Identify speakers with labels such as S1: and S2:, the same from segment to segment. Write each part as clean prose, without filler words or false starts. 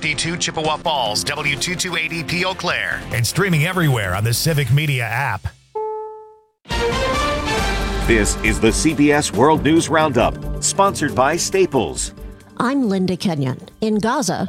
S1: W52 Chippewa Falls, W2280P Eau Claire, and streaming everywhere on the Civic Media app.
S2: This is the CBS World News Roundup, sponsored by Staples.
S3: I'm Linda Kenyon. In Gaza,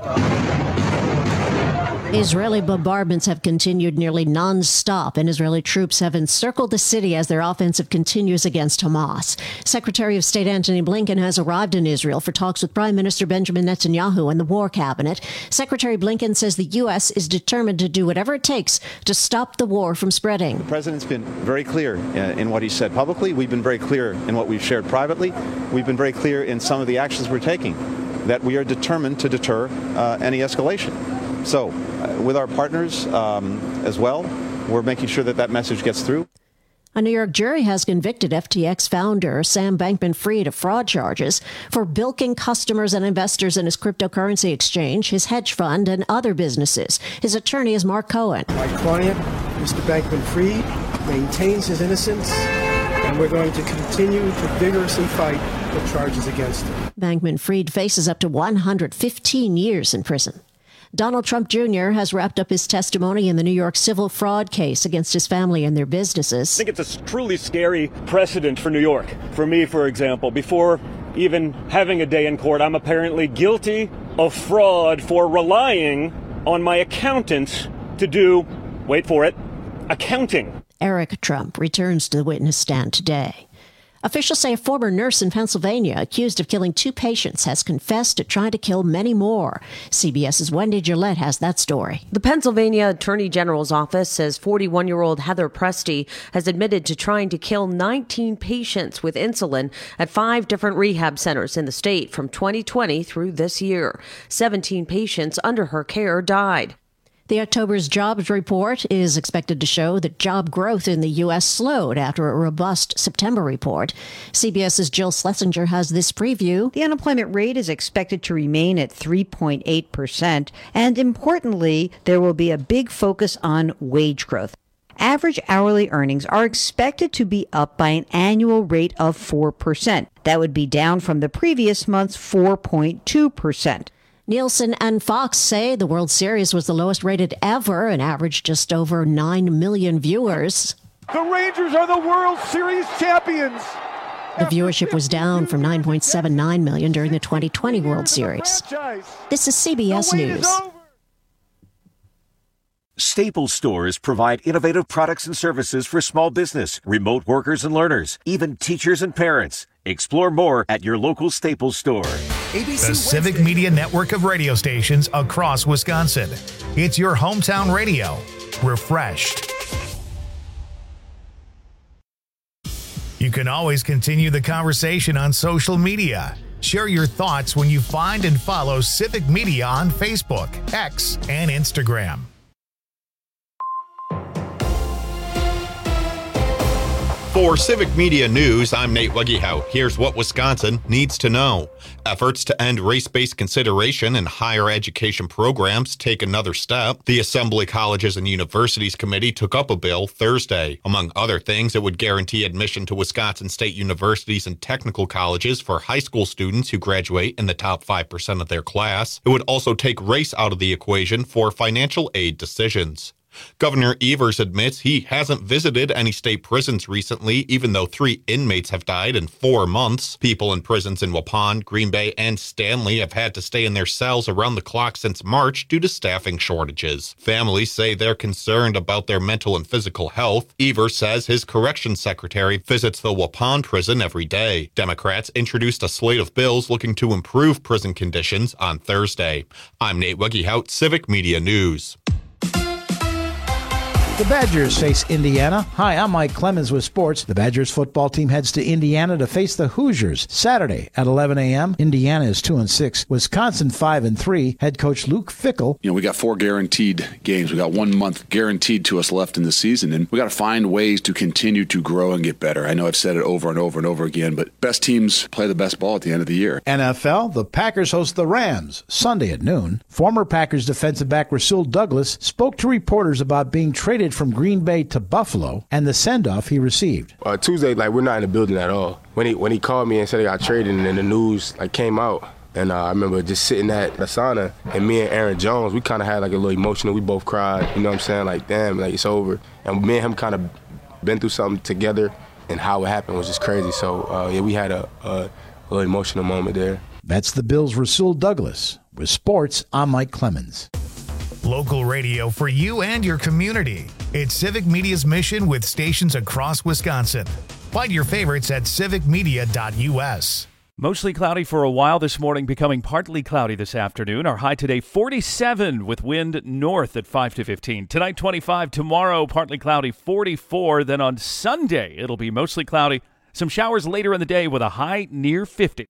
S3: Israeli bombardments have continued nearly non-stop, and Israeli troops have encircled the city as their offensive continues against Hamas. Secretary of State Antony Blinken has arrived in Israel for talks with Prime Minister Benjamin Netanyahu and the War Cabinet. Secretary Blinken says the U.S. is determined to do whatever it takes to stop the war from spreading.
S4: The president's been very clear in what he said publicly. We've been very clear in what we've shared privately. We've been very clear in some of the actions we're taking, that we are determined to deter any escalation. So, with our partners as well, we're making sure that that message gets through.
S3: A New York jury has convicted FTX founder Sam Bankman-Fried of fraud charges for bilking customers and investors in his cryptocurrency exchange, his hedge fund, and other businesses. His attorney is Mark Cohen.
S5: My client, Mr. Bankman-Fried, maintains his innocence, and we're going to continue to vigorously fight the charges against him.
S3: Bankman-Fried faces up to 115 years in prison. Donald Trump Jr. has wrapped up his testimony in the New York civil fraud case against his family and their businesses.
S6: I think it's a truly scary precedent for New York. For me, for example, before even having a day in court, I'm apparently guilty of fraud for relying on my accountants to do, wait for it, accounting.
S3: Eric Trump returns to the witness stand today. Officials say a former nurse in Pennsylvania accused of killing 2 patients has confessed to trying to kill many more. CBS's Wendy Gillette has that story.
S7: The Pennsylvania Attorney General's office says 41-year-old Heather Presti has admitted to trying to kill 19 patients with insulin at 5 different rehab centers in the state from 2020 through this year. 17 patients under her care died.
S3: The October's jobs report is expected to show that job growth in the U.S. slowed after a robust September report. CBS's Jill Schlesinger has this preview.
S8: The unemployment rate is expected to remain at 3.8%. And importantly, there will be a big focus on wage growth. Average hourly earnings are expected to be up by an annual rate of 4%. That would be down from the previous month's 4.2%.
S3: Nielsen and Fox say the World Series was the lowest rated ever and averaged just over 9 million viewers.
S9: The Rangers are the World Series champions.
S3: The viewership was down from 9.79 million during the 2020 World Series. This is CBS News.
S2: Staples stores provide innovative products and services for small business, remote workers and learners, even teachers and parents. Explore more at your local Staples store.
S1: The Civic Media network of radio stations across Wisconsin. It's your hometown radio. Refreshed. You can always continue the conversation on social media. Share your thoughts when you find and follow Civic Media on Facebook, X, and Instagram.
S10: For Civic Media News, I'm Nate Weggehout. Here's what Wisconsin needs to know. Efforts to end race-based consideration in higher education programs take another step. The Assembly Colleges and Universities Committee took up a bill Thursday. Among other things, it would guarantee admission to Wisconsin state universities and technical colleges for high school students who graduate in the top 5% of their class. It would also take race out of the equation for financial aid decisions. Governor Evers admits he hasn't visited any state prisons recently, even though 3 inmates have died in 4 months. People in prisons in Waupun, Green Bay, and Stanley have had to stay in their cells around the clock since March due to staffing shortages. Families say they're concerned about their mental and physical health. Evers says his corrections secretary visits the Waupun prison every day. Democrats introduced a slate of bills looking to improve prison conditions on Thursday. I'm Nate Weggehout, Civic Media News.
S11: The Badgers face Indiana. Hi, I'm Mike Clemens with sports. The Badgers football team heads to Indiana to face the Hoosiers Saturday at 11 a.m. Indiana is 2-6. Wisconsin 5-3. Head coach Luke Fickell.
S12: We got 4 guaranteed games. We got 1 month guaranteed to us left in the season, and we got to find ways to continue to grow and get better. I know I've said it over and over and over again, but best teams play the best ball at the end of the year.
S11: NFL, the Packers host the Rams Sunday at noon. Former Packers defensive back Rasul Douglas spoke to reporters about being traded from Green Bay to Buffalo and the send-off he received.
S13: Tuesday, we're not in the building at all. When he called me and said he got traded and then the news came out, And I remember just sitting at the sauna, and me and Aaron Jones, we kind of had like a little emotional. We both cried, you know what I'm saying? Like, damn, like it's over. And me and him kind of been through something together, and how it happened was just crazy. So, yeah, we had a little emotional moment there.
S11: That's the Bills' Rasul Douglas. With sports, I'm Mike Clemens.
S1: Local radio for you and your community. It's Civic Media's mission with stations across Wisconsin. Find your favorites at civicmedia.us.
S14: Mostly cloudy for a while this morning, becoming partly cloudy this afternoon. Our high today, 47 with wind north at 5 to 15. Tonight, 25. Tomorrow, partly cloudy, 44. Then on Sunday, it'll be mostly cloudy. Some showers later in the day with a high near 50.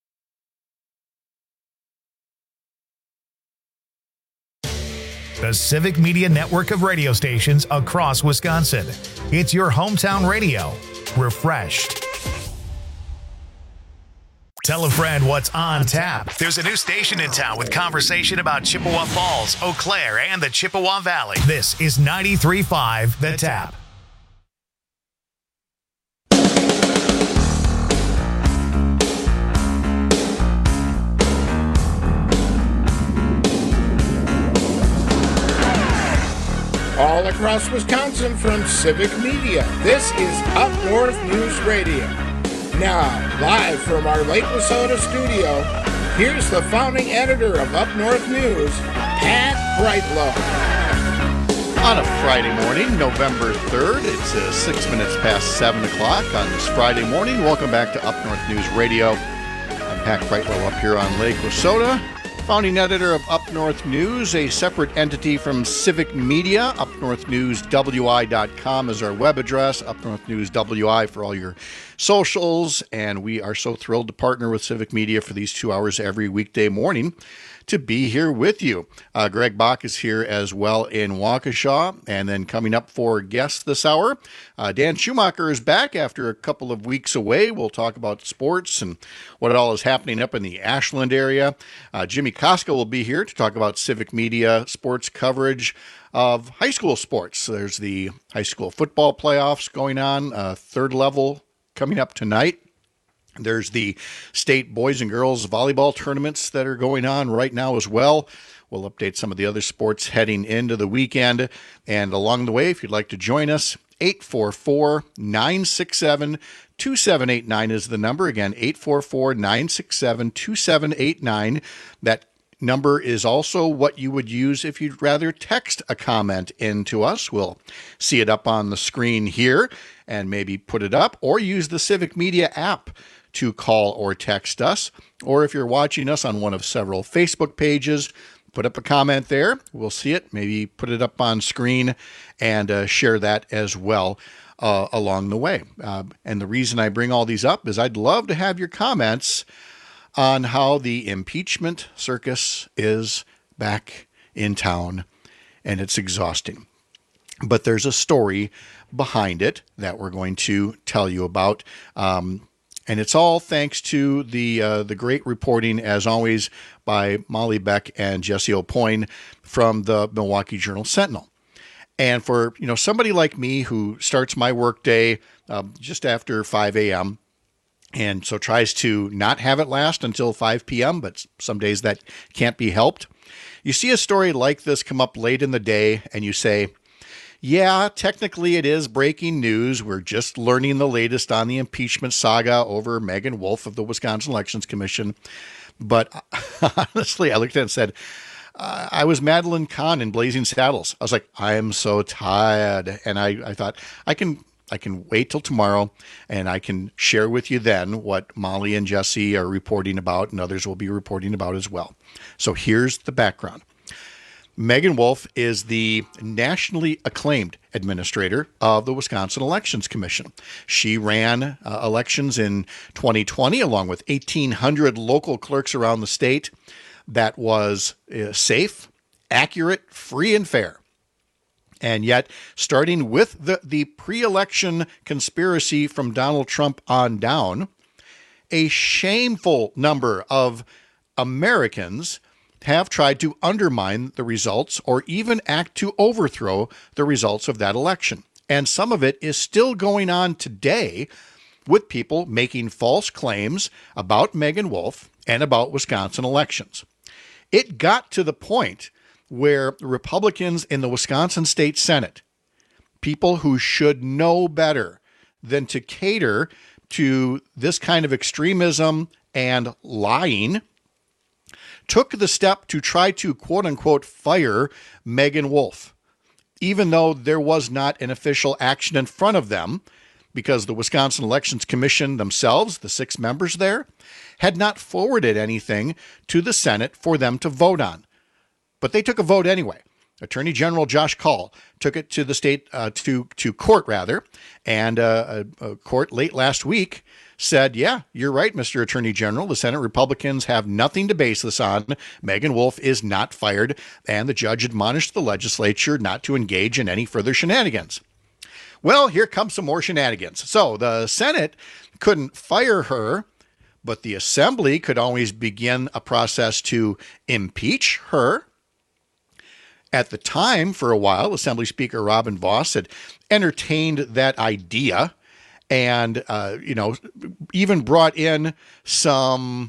S1: The Civic Media network of radio stations across Wisconsin. It's your hometown radio. Refreshed. Tell a friend what's on tap. There's a new station in town with conversation about Chippewa Falls, Eau Claire, and the Chippewa Valley. This is 93.5 The Tap.
S15: All across Wisconsin from Civic Media, this is Up North News Radio. Now, live from our Lake Wissota studio, here's the founding editor of Up North News, Pat Brightlow.
S16: On a Friday morning, November 3rd, it's 6 minutes past 7 o'clock on this Friday morning. Welcome back to Up North News Radio. I'm Pat Brightlow up here on Lake Wissota. Founding editor of Up North News, a separate entity from Civic Media. UpNorthNewsWI.com is our web address. Up North News WI for all your socials. And we are so thrilled to partner with Civic Media for these 2 hours every weekday morning to be here with you. Greg Bach is here as well in Waukesha. And then coming up for guests this hour, Dan Schumacher is back after a couple of weeks away. We'll talk about sports and what all is happening up in the Ashland area. Jimmy Koska will be here to talk about Civic Media sports coverage of high school sports. There's the high school football playoffs going on, third level coming up tonight. There's the state boys and girls volleyball tournaments that are going on right now as well. We'll update some of the other sports heading into the weekend. And along the way, if you'd like to join us, 844-967-2789 is the number. Again, 844-967-2789. That number is also what you would use if you'd rather text a comment in to us. We'll see it up on the screen here and maybe put it up, or use the Civic Media app to call or text us. Or if you're watching us on one of several Facebook pages, put up a comment there. We'll see it, maybe put it up on screen and share that as well along the way. And the reason I bring all these up is I'd love to have your comments on how the impeachment circus is back in town, and it's exhausting. But there's a story behind it that we're going to tell you about. And it's all thanks to the great reporting, as always, by Molly Beck and Jesse Aupoin from the Milwaukee Journal-Sentinel. And for somebody like me who starts my workday just after 5 a.m., and so tries to not have it last until 5 p.m., but some days that can't be helped. You see a story like this come up late in the day, and you say, yeah, technically it is breaking news. We're just learning the latest on the impeachment saga over Megan Wolf of the Wisconsin Elections Commission. But honestly, I looked at it and said, I was Madeline Kahn in Blazing Saddles. I was like, I am so tired. And I thought, I can wait till tomorrow, and I can share with you then what Molly and Jesse are reporting about, and others will be reporting about as well. So here's the background. Megan Wolf is the nationally acclaimed administrator of the Wisconsin Elections Commission. She ran elections in 2020 along with 1,800 local clerks around the state. That was safe, accurate, free, and fair. And yet, starting with the pre-election conspiracy from Donald Trump on down, a shameful number of Americans have tried to undermine the results or even act to overthrow the results of that election. And some of it is still going on today with people making false claims about Megan Wolf and about Wisconsin elections. It got to the point where Republicans in the Wisconsin State Senate, people who should know better than to cater to this kind of extremism and lying, took the step to try to quote-unquote fire Megan Wolf, even though there was not an official action in front of them, because the Wisconsin Elections Commission themselves, the 6 members there, had not forwarded anything to the Senate for them to vote on. But they took a vote anyway. Attorney General Josh Kaul took it to the state, to court rather, and a court late last week said, yeah, you're right, Mr. Attorney General. The Senate Republicans have nothing to base this on. Megan Wolf is not fired, and the judge admonished the legislature not to engage in any further shenanigans. Well, here comes some more shenanigans. So the Senate couldn't fire her, but the Assembly could always begin a process to impeach her. At the time, for a while, Assembly Speaker Robin Vos had entertained that idea and, even brought in some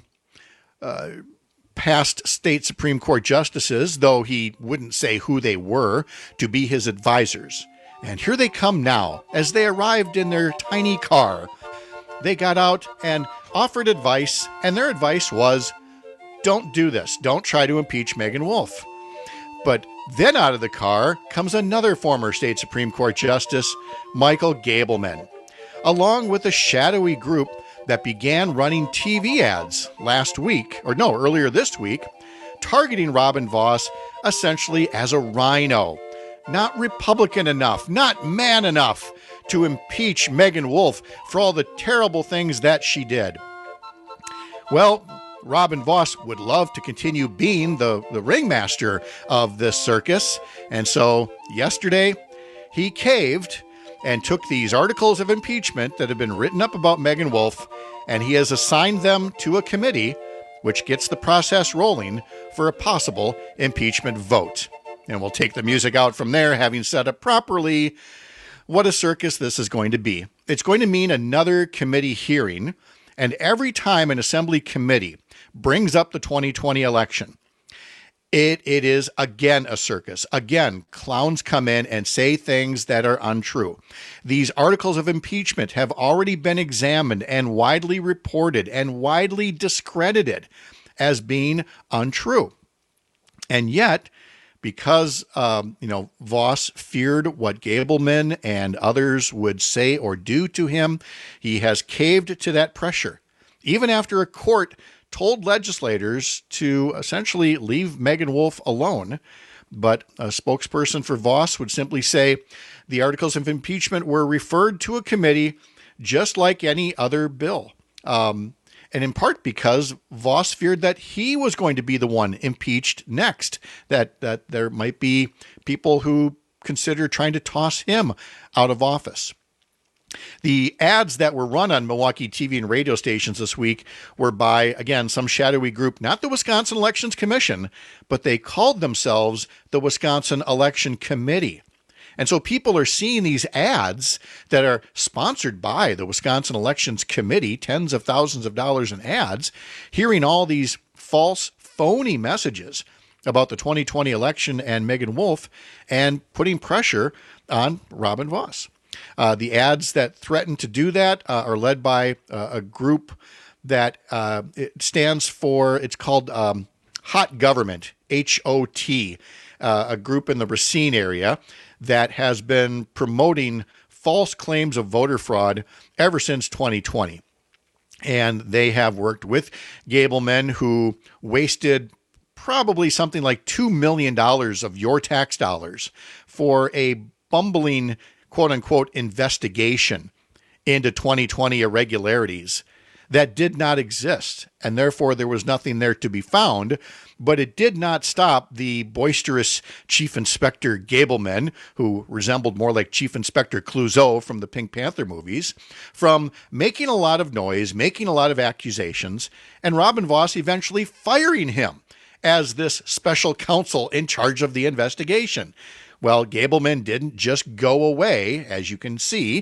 S16: past state Supreme Court justices, though he wouldn't say who they were, to be his advisors. And here they come now. As they arrived in their tiny car, they got out and offered advice, and their advice was, don't do this. Don't try to impeach Megan Wolf. But then out of the car comes another former state Supreme Court Justice, Michael Gableman, along with a shadowy group that began running TV ads earlier this week, targeting Robin Vos essentially as a rhino. Not Republican enough, not man enough to impeach Megan Wolf for all the terrible things that she did. Well, Robin Vos would love to continue being the ringmaster of this circus. And so yesterday he caved and took these articles of impeachment that have been written up about Megan Wolf, and he has assigned them to a committee which gets the process rolling for a possible impeachment vote. And we'll take the music out from there, having set up properly what a circus this is going to be. It's going to mean another committee hearing, and every time an Assembly committee brings up the 2020 election, it is again a circus. Again, clowns come in and say things that are untrue. These articles of impeachment have already been examined and widely reported and widely discredited as being untrue. And yet, because, Vos feared what Gableman and others would say or do to him, he has caved to that pressure. Even after a court told legislators to essentially leave Megan Wolf alone, but a spokesperson for Vos would simply say the articles of impeachment were referred to a committee just like any other bill. And in part because Vos feared that he was going to be the one impeached next, that there might be people who consider trying to toss him out of office. The ads that were run on Milwaukee TV and radio stations this week were by, again, some shadowy group, not the Wisconsin Elections Commission, but they called themselves the Wisconsin Election Committee. And so people are seeing these ads that are sponsored by the Wisconsin Elections Committee, tens of thousands of dollars in ads, hearing all these false, phony messages about the 2020 election and Megan Wolf, and putting pressure on Robin Vos. The ads that threaten to do that are led by a group that it stands for, it's called Hot Government, HOT, a group in the Racine area that has been promoting false claims of voter fraud ever since 2020. And they have worked with Gableman, who wasted probably something like $2 million of your tax dollars for a bumbling, quote-unquote, investigation into 2020 irregularities that did not exist, and therefore there was nothing there to be found. But it did not stop the boisterous Chief Inspector Gableman, who resembled more like Chief Inspector Clouseau from the Pink Panther movies, from making a lot of noise, making a lot of accusations, and Robin Vos eventually firing him as this special counsel in charge of the investigation. Well, Gableman didn't just go away, as you can see.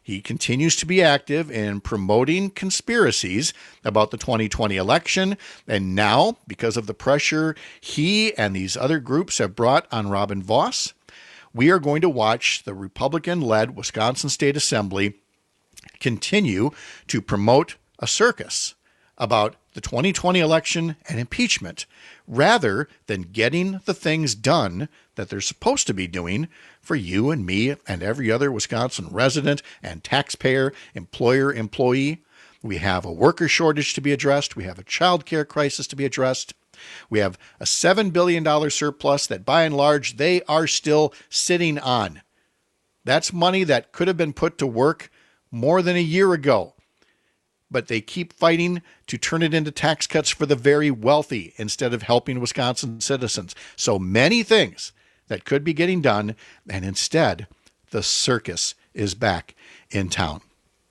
S16: he continues to be active in promoting conspiracies about the 2020 election. And now, because of the pressure he and these other groups have brought on Robin Vos, we are going to watch the Republican-led Wisconsin State Assembly continue to promote a circus about the 2020 election and impeachment, rather than getting the things done that they're supposed to be doing for you and me and every other Wisconsin resident and taxpayer, employer, employee. We have a worker shortage to be addressed. We have a child care crisis to be addressed. We have a $7 billion surplus that, by and large, they are still sitting on. That's money that could have been put to work more than a year ago. But they keep fighting to turn it into tax cuts for the very wealthy instead of helping Wisconsin citizens. So many things that could be getting done, and instead, the circus is back in town.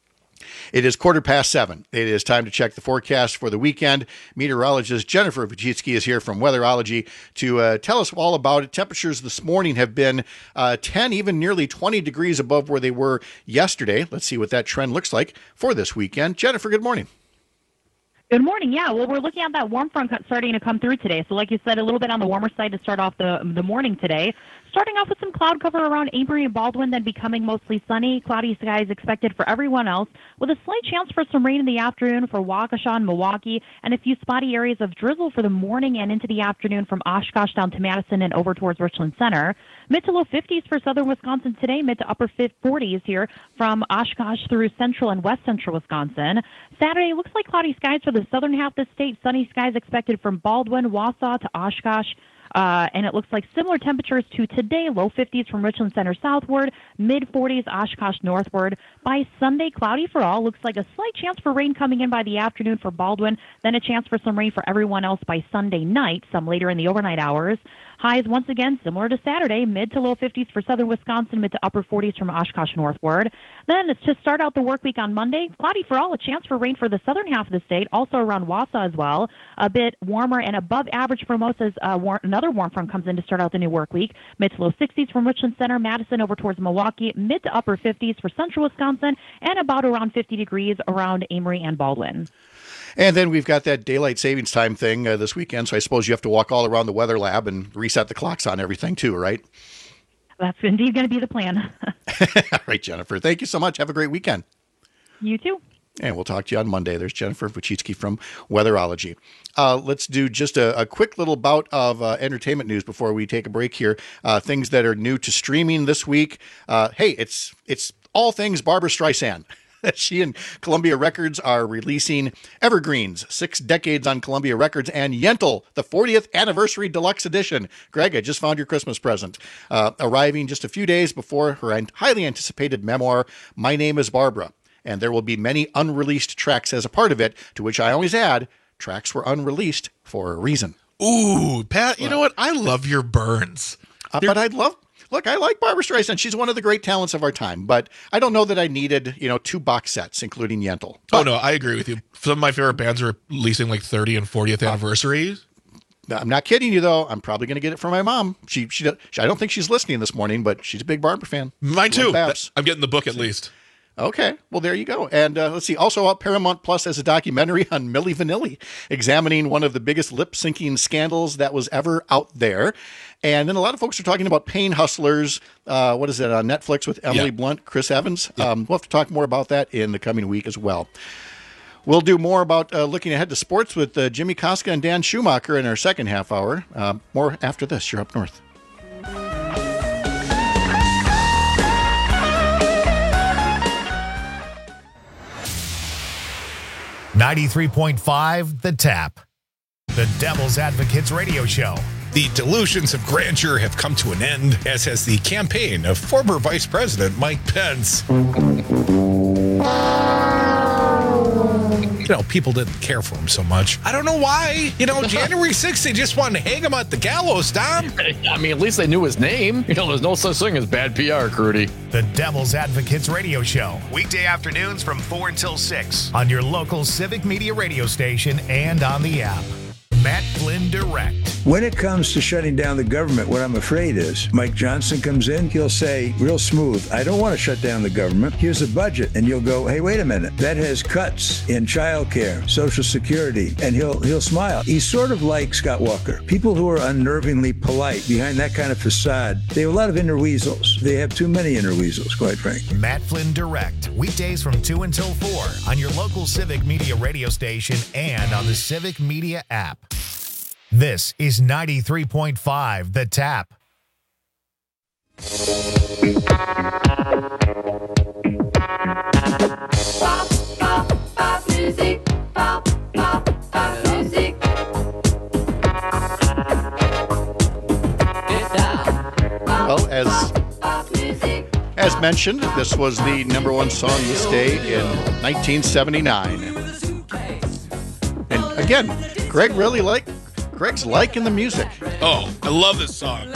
S16: It is 7:15. It is time to check the forecast for the weekend. Meteorologist Jennifer Wojcicki is here from Weatherology to tell us all about it. Temperatures this morning have been 10, even nearly 20 degrees above where they were yesterday. Let's see what that trend looks like for this weekend. Jennifer, good morning.
S17: Good morning. Yeah, well, we're looking at that warm front starting to come through today. So like you said, a little bit on the warmer side to start off the morning today. Starting off with some cloud cover around Amory and Baldwin, then becoming mostly sunny. Cloudy skies expected for everyone else, with a slight chance for some rain in the afternoon for Waukesha and Milwaukee, and a few spotty areas of drizzle for the morning and into the afternoon from Oshkosh down to Madison and over towards Richland Center. Mid to low 50s for southern Wisconsin today, mid to upper 40s here from Oshkosh through central and west central Wisconsin. Saturday looks like cloudy skies for the southern half of the state. Sunny skies expected from Baldwin, Wausau to Oshkosh. And it looks like similar temperatures to today, low 50s from Richland Center southward, mid 40s Oshkosh northward. By Sunday, cloudy for all. Looks like a slight chance for rain coming in by the afternoon for Baldwin, then a chance for some rain for everyone else by Sunday night, some later in the overnight hours. Highs, once again, similar to Saturday, mid to low 50s for southern Wisconsin, mid to upper 40s from Oshkosh northward. Then to start out the work week on Monday, cloudy for all, a chance for rain for the southern half of the state, also around Wausau as well. A bit warmer and above average for most as another warm front comes in to start out the new work week. Mid to low 60s from Richland Center, Madison over towards Milwaukee, mid to upper 50s for central Wisconsin, and about around 50 degrees around Amory and Baldwin.
S16: And then we've got that daylight savings time thing this weekend, so I suppose you have to walk all around the weather lab and reset the clocks on everything too, right?
S17: That's indeed going to be the plan.
S16: All right, Jennifer. Thank you so much. Have a great weekend.
S17: You too.
S16: And we'll talk to you on Monday. There's Jennifer Wojcicki from Weatherology. Let's do just a quick little bout of entertainment news before we take a break here. Things that are new to streaming this week. Hey, it's all things Barbra Streisand. She and Columbia Records are releasing Evergreens, 6 Decades on Columbia Records, and Yentl, the 40th Anniversary Deluxe Edition. Greg, I just found your Christmas present. Arriving just a few days before her highly anticipated memoir, My Name is Barbara. And there will be many unreleased tracks as a part of it, to which I always add, tracks were unreleased for a reason.
S18: Ooh, Pat, you know what? I love your burns.
S16: But Look, I like Barbra Streisand. She's one of the great talents of our time, but I don't know that I needed, 2 box sets, including Yentl.
S18: Oh, no, I agree with you. Some of my favorite bands are releasing like 30 and 40th anniversaries.
S16: I'm not kidding you, though. I'm probably going to get it for my mom. She I don't think she's listening this morning, but she's a big Barbra fan.
S18: Mine too. I'm getting the book at least.
S16: Okay, well, there you go. And let's see, also out Paramount Plus has a documentary on Milli Vanilli, examining one of the biggest lip-syncing scandals that was ever out there. And then a lot of folks are talking about Pain Hustlers. What is it, on Netflix with Emily Blunt, Chris Evans? We'll have to talk more about that in the coming week as well. We'll do more about looking ahead to sports with Jimmy Koska and Dan Schumacher in our second half hour. More after this. You're up north.
S1: 93.5 The Tap, the Devil's Advocates radio show.
S19: The delusions of grandeur have come to an end, as has the campaign of former Vice President Mike Pence. People didn't care for him so much. I don't know why. January 6th, they just wanted to hang him at the gallows, Tom.
S20: I mean, at least they knew his name. There's no such thing as bad PR, Crudy.
S1: The Devil's Advocates radio show. Weekday afternoons from 4 until 6 on your local Civic Media radio station and on the app. Matt Flynn Direct.
S21: When it comes to shutting down the government, what I'm afraid is Mike Johnson comes in, he'll say real smooth, I don't want to shut down the government. Here's a budget. And you'll go, hey, wait a minute. That has cuts in childcare, Social Security, and he'll smile. He's sort of like Scott Walker. People who are unnervingly polite behind that kind of facade, they have a lot of inner weasels. They have too many inner weasels, quite frankly.
S1: Matt Flynn Direct, weekdays from 2 until 4 on your local Civic Media radio station and on the Civic Media app. This is 93.5 The Tap.
S22: Pop music. Pop music.
S16: Well, as mentioned, this was the number one song this day in 1979. And again, Greg's liking the music.
S18: Oh, I love this song.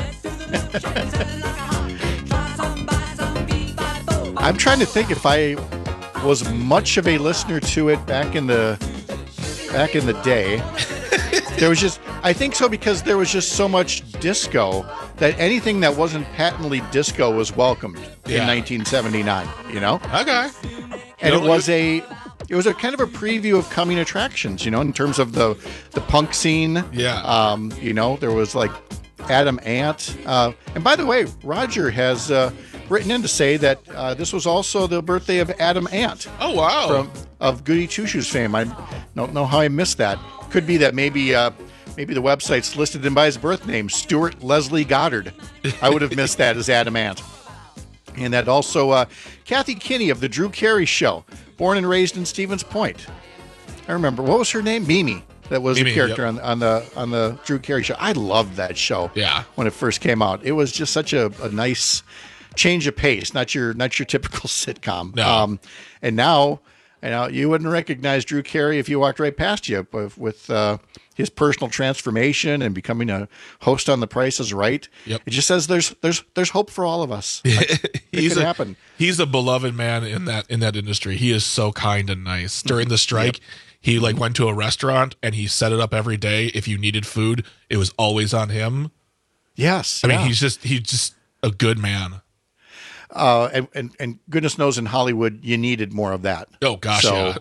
S16: I'm trying to think if I was much of a listener to it back in the day. There was just, I think so, because there was just so much disco that anything that wasn't patently disco was welcomed in 1979. You know?
S18: Okay.
S16: And it was a kind of a preview of coming attractions, in terms of the punk scene.
S18: Yeah.
S16: There was like Adam Ant. And by the way, Roger has written in to say that this was also the birthday of Adam Ant.
S18: Oh, wow.
S16: Of Goody Two Shoes fame. I don't know how I missed that. Could be that maybe the website's listed him by his birth name, Stuart Leslie Goddard. I would have missed that as Adam Ant. And that also Kathy Kinney of The Drew Carey Show, born and raised in Stevens Point. I remember. What was her name? Mimi. That was Mimi, the character on the Drew Carey Show. I loved that show.
S18: Yeah.
S16: When it first came out, it was just such a nice change of pace. Not your typical sitcom.
S18: No.
S16: And now you wouldn't recognize Drew Carey if you walked right past you with his personal transformation and becoming a host on The Price is Right.
S18: Yep.
S16: It just says there's hope for all of us. It could happen.
S18: He's a beloved man in that industry. He is so kind and nice. During the strike, he went to a restaurant and he set it up every day. If you needed food, it was always on him.
S16: Yes.
S18: I mean, he's just a good man.
S16: And goodness knows in Hollywood you needed more of that.
S18: Oh gosh,
S16: so,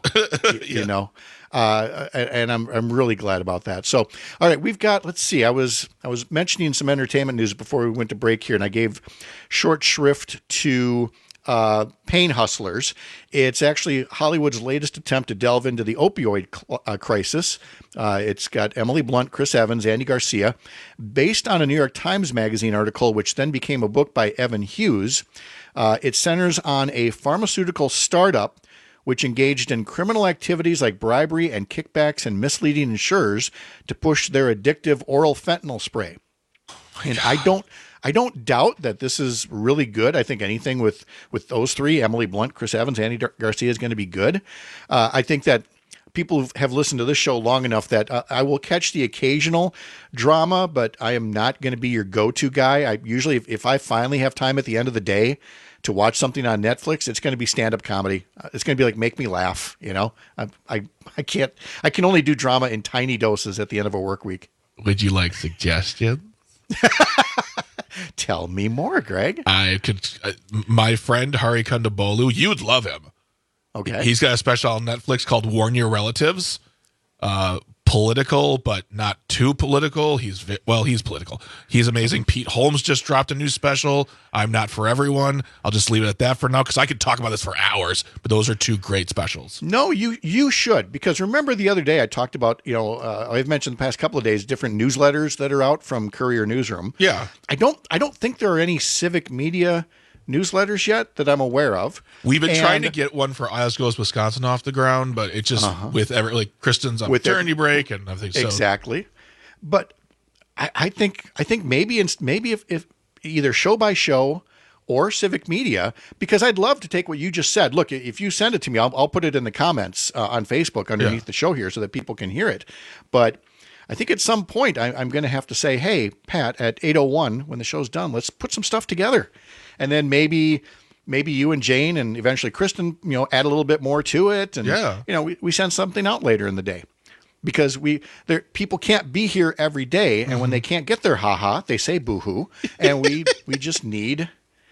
S16: and I'm really glad about that. So, all right, we've got. Let's see. I was mentioning some entertainment news before we went to break here, and I gave short shrift to Pain Hustlers. It's actually Hollywood's latest attempt to delve into the opioid crisis. It's got Emily Blunt, Chris Evans, Andy Garcia, based on a New York Times Magazine article, which then became a book by Evan Hughes. It centers on a pharmaceutical startup which engaged in criminal activities like bribery and kickbacks and misleading insurers to push their addictive oral fentanyl spray. And I don't doubt that this is really good. I think anything with those three, Emily Blunt, Chris Evans, Andy Garcia, is going to be good. I think that people have listened to this show long enough that I will catch the occasional drama, but I am not going to be your go-to guy. I usually, if I finally have time at the end of the day to watch something on Netflix, it's going to be stand-up comedy. It's going to be like make me laugh. I can only do drama in tiny doses at the end of a work week.
S18: Would you like suggestions?
S16: Tell me more, Greg.
S18: I could. My friend Hari Kondabolu, you'd love him.
S16: Okay.
S18: He's got a special on Netflix called Warn Your Relatives. Political, but not too political. He's political. He's amazing. Pete Holmes just dropped a new special. I'm Not For Everyone. I'll just leave it at that for now because I could talk about this for hours, but those are two great specials.
S16: No, you should, because remember the other day I talked about, I've mentioned the past couple of days, different newsletters that are out from Courier Newsroom.
S18: Yeah.
S16: I don't think there are any Civic Media newsletters yet that I'm aware of.
S18: We've been trying to get one for Eyes Goes Wisconsin off the ground, but it just Kristen's on maternity break and everything. So.
S16: Exactly. But I think maybe if either show by show or Civic Media, because I'd love to take what you just said. Look, if you send it to me, I'll put it in the comments on Facebook underneath the show here so that people can hear it. But I think at some point I'm going to have to say, hey, Pat, at 8:01 when the show's done, let's put some stuff together. And then maybe you and Jane and eventually Kristen, add a little bit more to it. And, we send something out later in the day. because people can't be here every day, and when they can't get their haha, they say boo-hoo, and we just need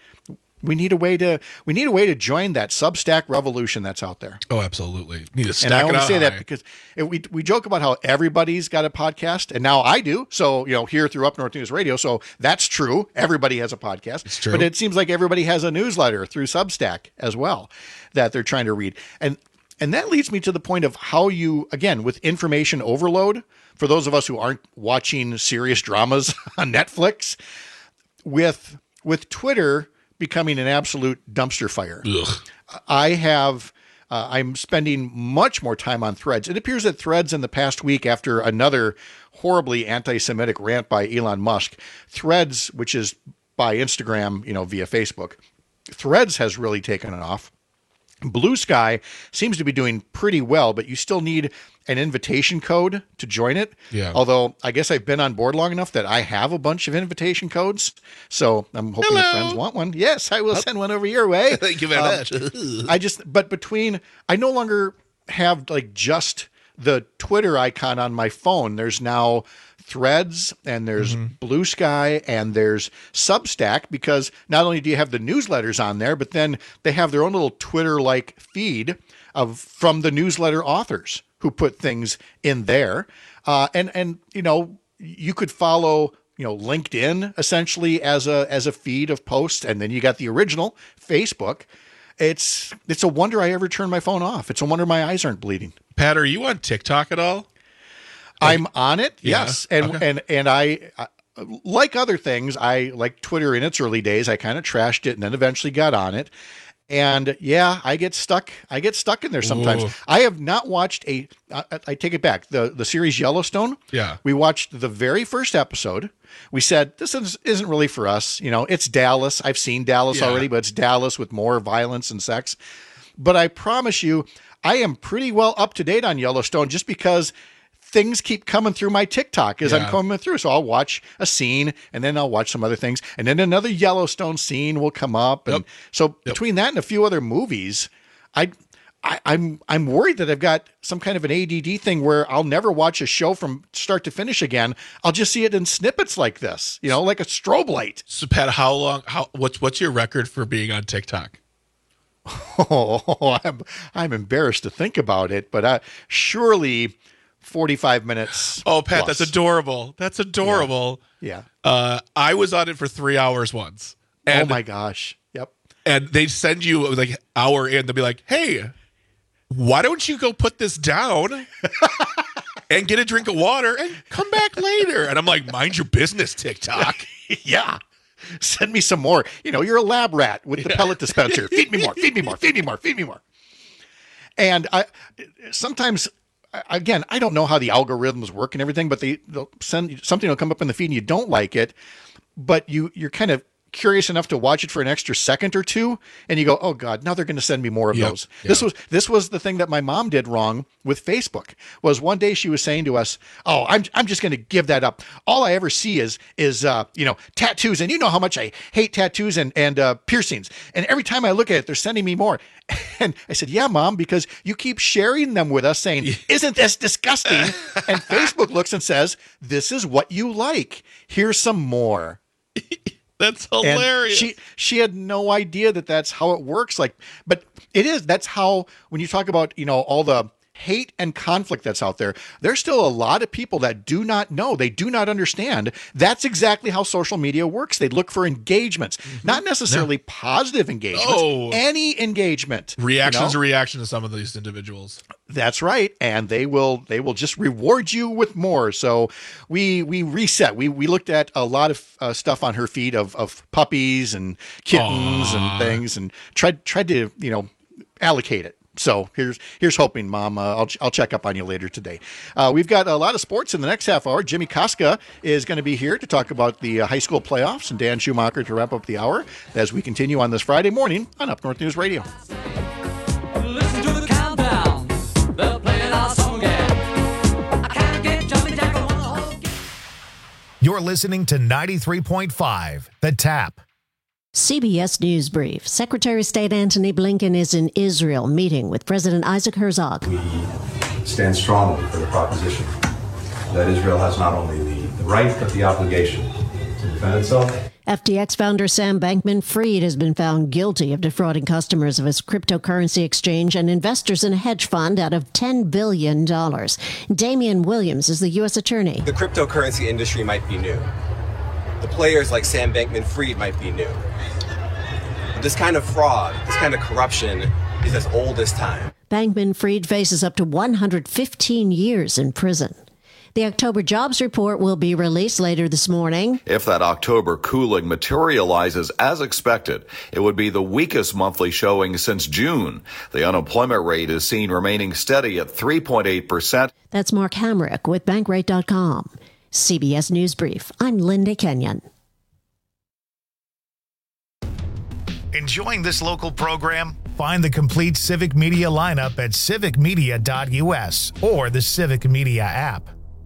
S16: a way to join that Substack revolution that's out there.
S18: Oh, absolutely. Need to stack
S16: and I
S18: it
S16: only
S18: out
S16: say
S18: high.
S16: that because we joke about how everybody's got a podcast, and now I do. So, here through Up North News Radio. So that's true. Everybody has a podcast.
S18: It's true.
S16: But it seems like everybody has a newsletter through Substack as well that they're trying to read. And that leads me to the point of how you, again, with information overload, for those of us who aren't watching serious dramas on Netflix, with Twitter becoming an absolute dumpster fire.
S18: Ugh.
S16: I'm spending much more time on Threads. It appears that Threads in the past week, after another horribly anti-Semitic rant by Elon Musk, Threads, which is by Instagram, via Facebook, Threads has really taken it off. Blue Sky seems to be doing pretty well, but you still need an invitation code to join it.
S18: Yeah.
S16: Although I guess I've been on board long enough that I have a bunch of invitation codes. So I'm hoping that friends want one. Yes, I will send one over your way.
S18: Thank you very much.
S16: I no longer have just the Twitter icon on my phone. There's now Threads, and there's Blue Sky, and there's Substack, because not only do you have the newsletters on there, but then they have their own little Twitter-like feed from the newsletter authors who put things in there. And you could follow LinkedIn essentially as a feed of posts, and then you got the original Facebook. It's a wonder I ever turned my phone off. It's a wonder my eyes aren't bleeding.
S18: Pat, are you on TikTok at all?
S16: I'm on it,
S18: Yeah.
S16: yes, and I like other things. I like Twitter in its early days. I kind of trashed it, and then eventually got on it. And yeah, I get stuck in there sometimes.
S18: Ooh.
S16: I have not watched I take it back. The series Yellowstone.
S18: Yeah.
S16: We watched the very first episode. We said, this isn't really for us. It's Dallas. I've seen Dallas already, but it's Dallas with more violence and sex. But I promise you, I am pretty well up to date on Yellowstone, just because things keep coming through my TikTok as I'm coming through. So I'll watch a scene, and then I'll watch some other things, and then another Yellowstone scene will come up. And so between that and a few other movies, I'm worried that I've got some kind of an ADD thing where I'll never watch a show from start to finish again. I'll just see it in snippets like this, like a strobe light.
S18: So Pat, what's your record for being on TikTok?
S16: Oh, I'm embarrassed to think about it, but surely 45 minutes.
S18: Oh, Pat,
S16: plus.
S18: that's adorable. That's adorable.
S16: Yeah.
S18: I was on it for 3 hours once. And,
S16: oh my gosh. Yep.
S18: And they send you like hour in. They'll be like, "Hey, why don't you go put this down and get a drink of water and come back later?" And I'm like, "Mind your business, TikTok."
S16: Yeah. Send me some more. You're a lab rat with the pellet dispenser. Feed me more. Feed me more. Feed me more. Feed me more. And sometimes, again, I don't know how the algorithms work and everything, but they'll send something will come up in the feed and you don't like it, but you're kind of curious enough to watch it for an extra second or two, and you go, "Oh God, now they're going to send me more of those."
S18: Yep.
S16: This was the thing that my mom did wrong with Facebook. Was one day she was saying to us, "Oh, I'm just going to give that up. All I ever see is tattoos, and you know how much I hate tattoos and piercings. And every time I look at it, they're sending me more." And I said, "Yeah, Mom, because you keep sharing them with us, saying, 'Isn't this disgusting?' And Facebook looks and says, 'This is what you like. Here's some more.'"
S18: That's hilarious.
S16: And she had no idea that that's how it works. But it is. That's how, when you talk about, all the hate and conflict that's out there, there's still a lot of people that do not know. They do not understand. That's exactly how social media works. They look for engagements, not necessarily positive engagements, any engagement.
S18: Reaction's a reaction to some of these individuals.
S16: That's right. And they will just reward you with more. So we reset. We looked at a lot of stuff on her feed of puppies and kittens and things, and tried to, allocate it. So here's hoping, Mom. I'll check up on you later today. We've got a lot of sports in the next half hour. Jimmy Koska is going to be here to talk about the high school playoffs, and Dan Schumacher to wrap up the hour as we continue on this Friday morning on Up North News Radio.
S22: Listen to the countdown. They're playing our song again. I can't get jumping jack on the whole game.
S1: You're listening to 93.5 The Tap.
S3: CBS News Brief. Secretary of State Antony Blinken is in Israel meeting with President Isaac Herzog.
S4: stand strongly for the proposition that Israel has not only the right but the obligation to defend itself.
S3: FTX founder Sam Bankman-Fried has been found guilty of defrauding customers of his cryptocurrency exchange and investors in a hedge fund out of $10 billion. Damian Williams is the U.S. attorney.
S5: The cryptocurrency industry might be new. The players like Sam Bankman-Fried might be new. But this kind of fraud, this kind of corruption is as old as time.
S3: Bankman-Fried faces up to 115 years in prison. The October jobs report will be released later this morning.
S23: If that October cooling materializes as expected, it would be the weakest monthly showing since June. The unemployment rate is seen remaining steady at 3.8%.
S3: That's Mark Hamrick with Bankrate.com. CBS News Brief. I'm Linda Kenyon.
S1: Enjoying this local program? Find the complete Civic Media lineup at civicmedia.us or the Civic Media app.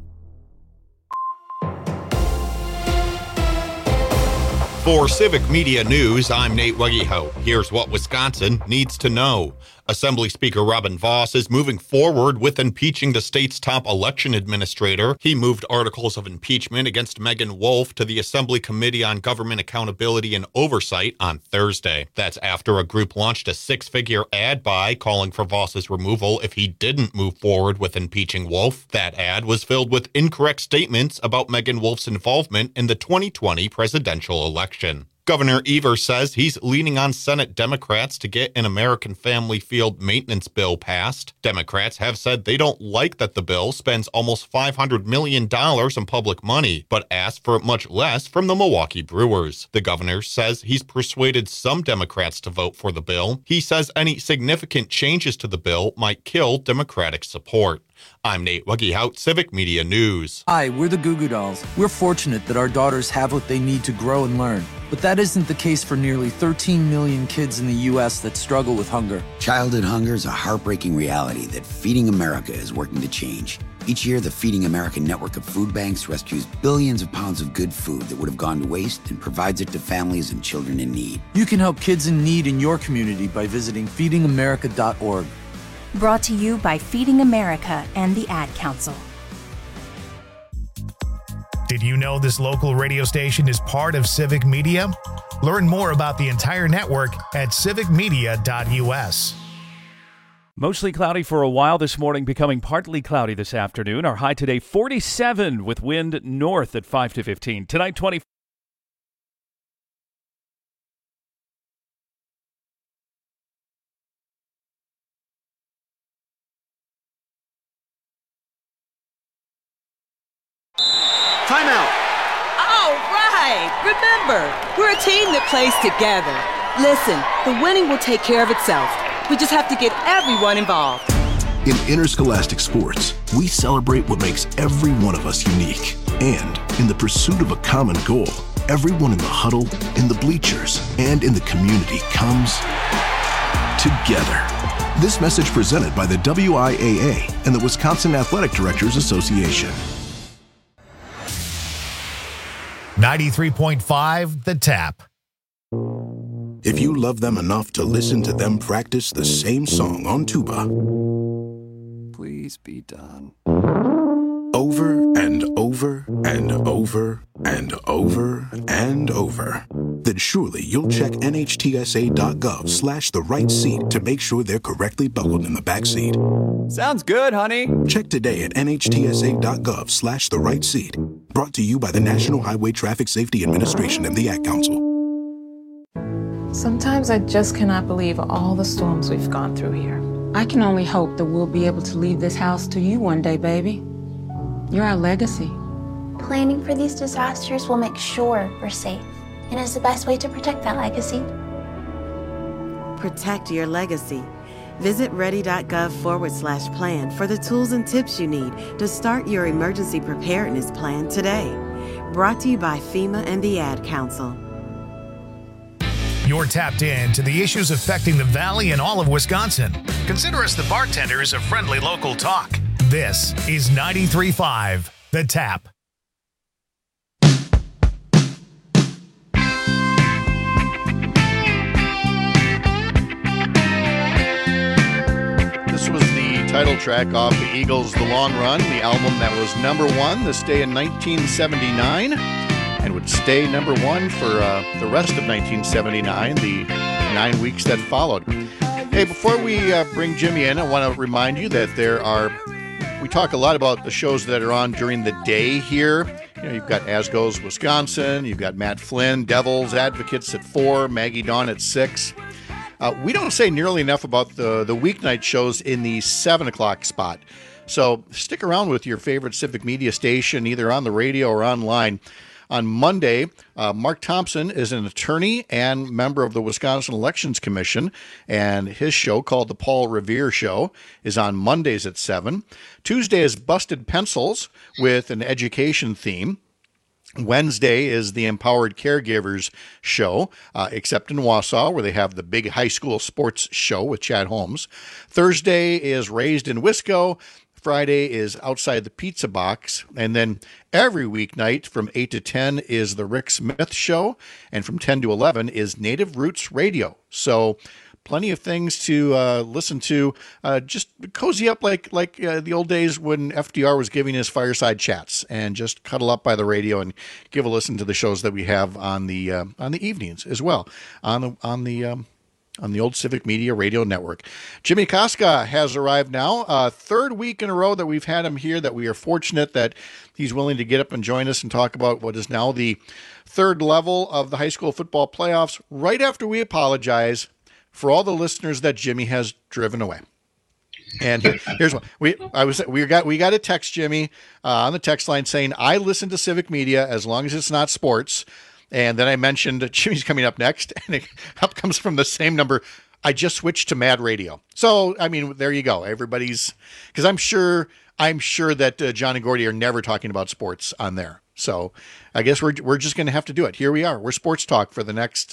S10: For Civic Media News, I'm Nate Weggehout. Here's what Wisconsin needs to know. Assembly Speaker Robin Vos is moving forward with impeaching the state's top election administrator. He moved articles of impeachment against Megan Wolf to the Assembly Committee on Government Accountability and Oversight on Thursday. That's after a group launched a six-figure ad buy calling for Vos's removal if he didn't move forward with impeaching Wolf. That ad was filled with incorrect statements about Megan Wolf's involvement in the 2020 presidential election. Governor Evers says he's leaning on Senate Democrats to get an American Family Field maintenance bill passed. Democrats have said they don't like that the bill spends almost $500 million in public money, but asked for much less from the Milwaukee Brewers. The governor says he's persuaded some Democrats to vote for the bill. He says any significant changes to the bill might kill Democratic support. I'm Nate Weggehout, Civic Media News.
S24: Hi, we're the Goo Goo Dolls. We're fortunate that our daughters have what they need to grow and learn. But that isn't the case for nearly 13 million kids in the U.S. that struggle with hunger.
S25: Childhood hunger is a heartbreaking reality that Feeding America is working to change. Each year, the Feeding America network of food banks rescues billions of pounds of good food that would have gone to waste and provides it to families and children in need.
S24: You can help kids in need in your community by visiting feedingamerica.org.
S26: Brought to you by Feeding America and the Ad Council.
S1: Did you know this local radio station is part of Civic Media? Learn more about the entire network at civicmedia.us.
S14: Mostly cloudy for a while this morning, becoming partly cloudy this afternoon. Our high today, 47 with wind north at 5 to 15. Tonight, 20.
S27: Timeout.
S28: All right. Remember, we're a team that plays together. Listen, the winning will take care of itself. We just have to get everyone involved.
S29: In interscholastic sports, we celebrate what makes every one of us unique. And in the pursuit of a common goal, everyone in the huddle, in the bleachers, and in the community comes together. This message presented by the WIAA and the Wisconsin Athletic Directors Association.
S1: 93.5 The Tap.
S29: If you love them enough to listen to them practice the same song on tuba,
S27: Please be done.
S29: over and over and over and over and over, then surely you'll check NHTSA.gov/the right seat to make sure they're correctly buckled in the back seat.
S27: Sounds good, honey.
S29: Check today at NHTSA.gov/the right seat. Brought to you by the National Highway Traffic Safety Administration and the Ad Council.
S30: Sometimes I just cannot believe all the storms we've gone through here. I can only hope that we'll be able to leave this house to you one day, baby. You're our legacy.
S31: Planning for these disasters will make sure we're safe, and is the best way to protect that legacy.
S32: Protect your legacy. Visit ready.gov/plan for the tools and tips you need to start your emergency preparedness plan today. Brought to you by FEMA and the Ad Council.
S1: You're tapped in to the issues affecting the Valley and all of Wisconsin. Consider us the bartenders of friendly local talk. This is 93.5 The Tap.
S16: This was the title track off the Eagles' The Long Run, the album that was number one this day in 1979 and would stay number one for the rest of 1979, the 9 weeks that followed. Hey, before we bring Jimmy in, I want to remind you that we talk a lot about the shows that are on during the day here. You know, you've got As Goes Wisconsin, you've got Matt Flynn, Devil's Advocates at 4, Maggie Dawn at 6. We don't say nearly enough about the weeknight shows in the 7 o'clock spot. So stick around with your favorite Civic Media station, either on the radio or online. On Monday, Mark Thompson is an attorney and member of the Wisconsin Elections Commission, and his show, called The Paul Revere Show, is on Mondays at 7. Tuesday is Busted Pencils with an education theme. Wednesday is the Empowered Caregivers Show, except in Wausau, where they have the big high school sports show with Chad Holmes. Thursday is Raised in Wisco. Friday is Outside the Pizza Box. And then every weeknight from 8 to 10 is the Rick Smith Show. And from 10 to 11 is Native Roots Radio. So plenty of things to listen to. Just cozy up like the old days when FDR was giving his fireside chats, and just cuddle up by the radio and give a listen to the shows that we have on the evenings as well on the old Civic Media Radio Network. Jimmy Koska has arrived now. Third week in a row that we've had him here, that we are fortunate that he's willing to get up and join us and talk about what is now the third level of the high school football playoffs, right after we apologize for all the listeners that Jimmy has driven away. And here's what we got a text, Jimmy, on the text line saying, I listen to Civic Media as long as it's not sports. And then I mentioned Jimmy's coming up next, and it up comes from the same number. I just switched to Mad Radio. So, I mean, there you go. Everybody's, because I'm sure that John and Gordy are never talking about sports on there. So I guess we're just going to have to do it. Here we are. We're sports talk for the next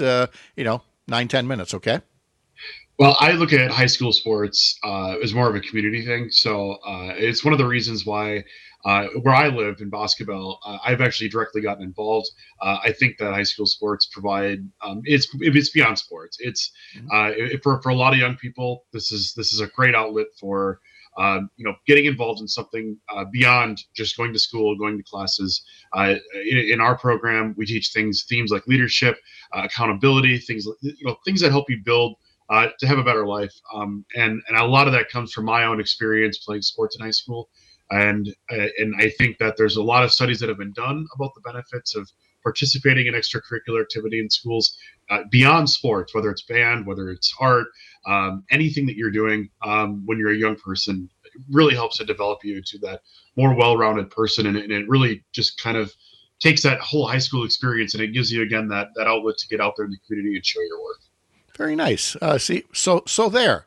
S16: 9-10 minutes. Okay.
S2: Well, I look at high school sports as more of a community thing. So it's one of the reasons why where I live in Boscobel, I've actually directly gotten involved. I think that high school sports provide it's beyond sports. It's for a lot of young people, this is a great outlet for getting involved in something beyond just going to school, going to classes. In our program, we teach themes like leadership, accountability, things that help you build to have a better life. And a lot of that comes from my own experience playing sports in high school. And I think that there's a lot of studies that have been done about the benefits of participating in extracurricular activity in schools beyond sports, whether it's band, whether it's art, anything that you're doing when you're a young person, it really helps to develop you to that more well-rounded person. And it really just kind of takes that whole high school experience, and it gives you, again, that outlet to get out there in the community and show your work.
S16: Very nice. So there.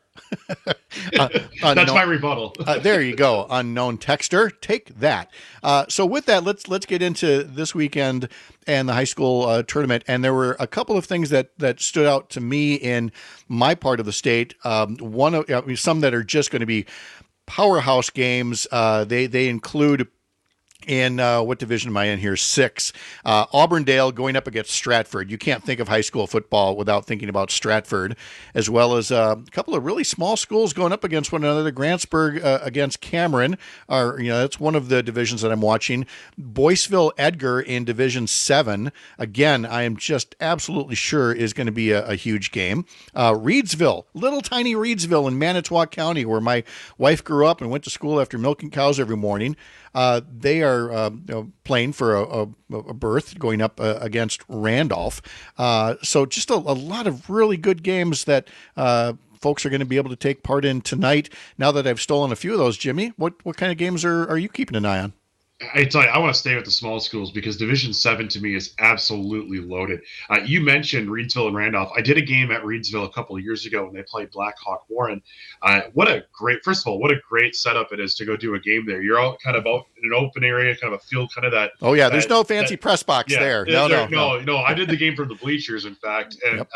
S2: That's my rebuttal.
S16: There you go. Unknown texter. Take that. So with that, let's get into this weekend and the high school tournament. And there were a couple of things that stood out to me in my part of the state. Some that are just going to be powerhouse games. They include, in what division am I in here? 6. Auburndale going up against Stratford. You can't think of high school football without thinking about Stratford, as well as a couple of really small schools going up against one another. Grantsburg against Cameron. That's one of the divisions that I'm watching. Boyceville Edgar in Division 7. Again, I am just absolutely sure is going to be a huge game. Reedsville, little tiny Reedsville in Manitowoc County, where my wife grew up and went to school after milking cows every morning. They are playing for a berth, going up against Randolph. So just a lot of really good games that folks are going to be able to take part in tonight. Now that I've stolen a few of those, Jimmy, what kind of games are you keeping an eye on?
S2: I tell you, I want to stay with the small schools because Division 7 to me is absolutely loaded. You mentioned Reedsville and Randolph. I did a game at Reedsville a couple of years ago when they played Black Hawk Warren. What a great setup it is to go do a game there. You're all kind of out in an open area, kind of a field, kind of that.
S16: Oh yeah, there's no fancy press box there.
S2: No. I did the game from the bleachers, in fact, and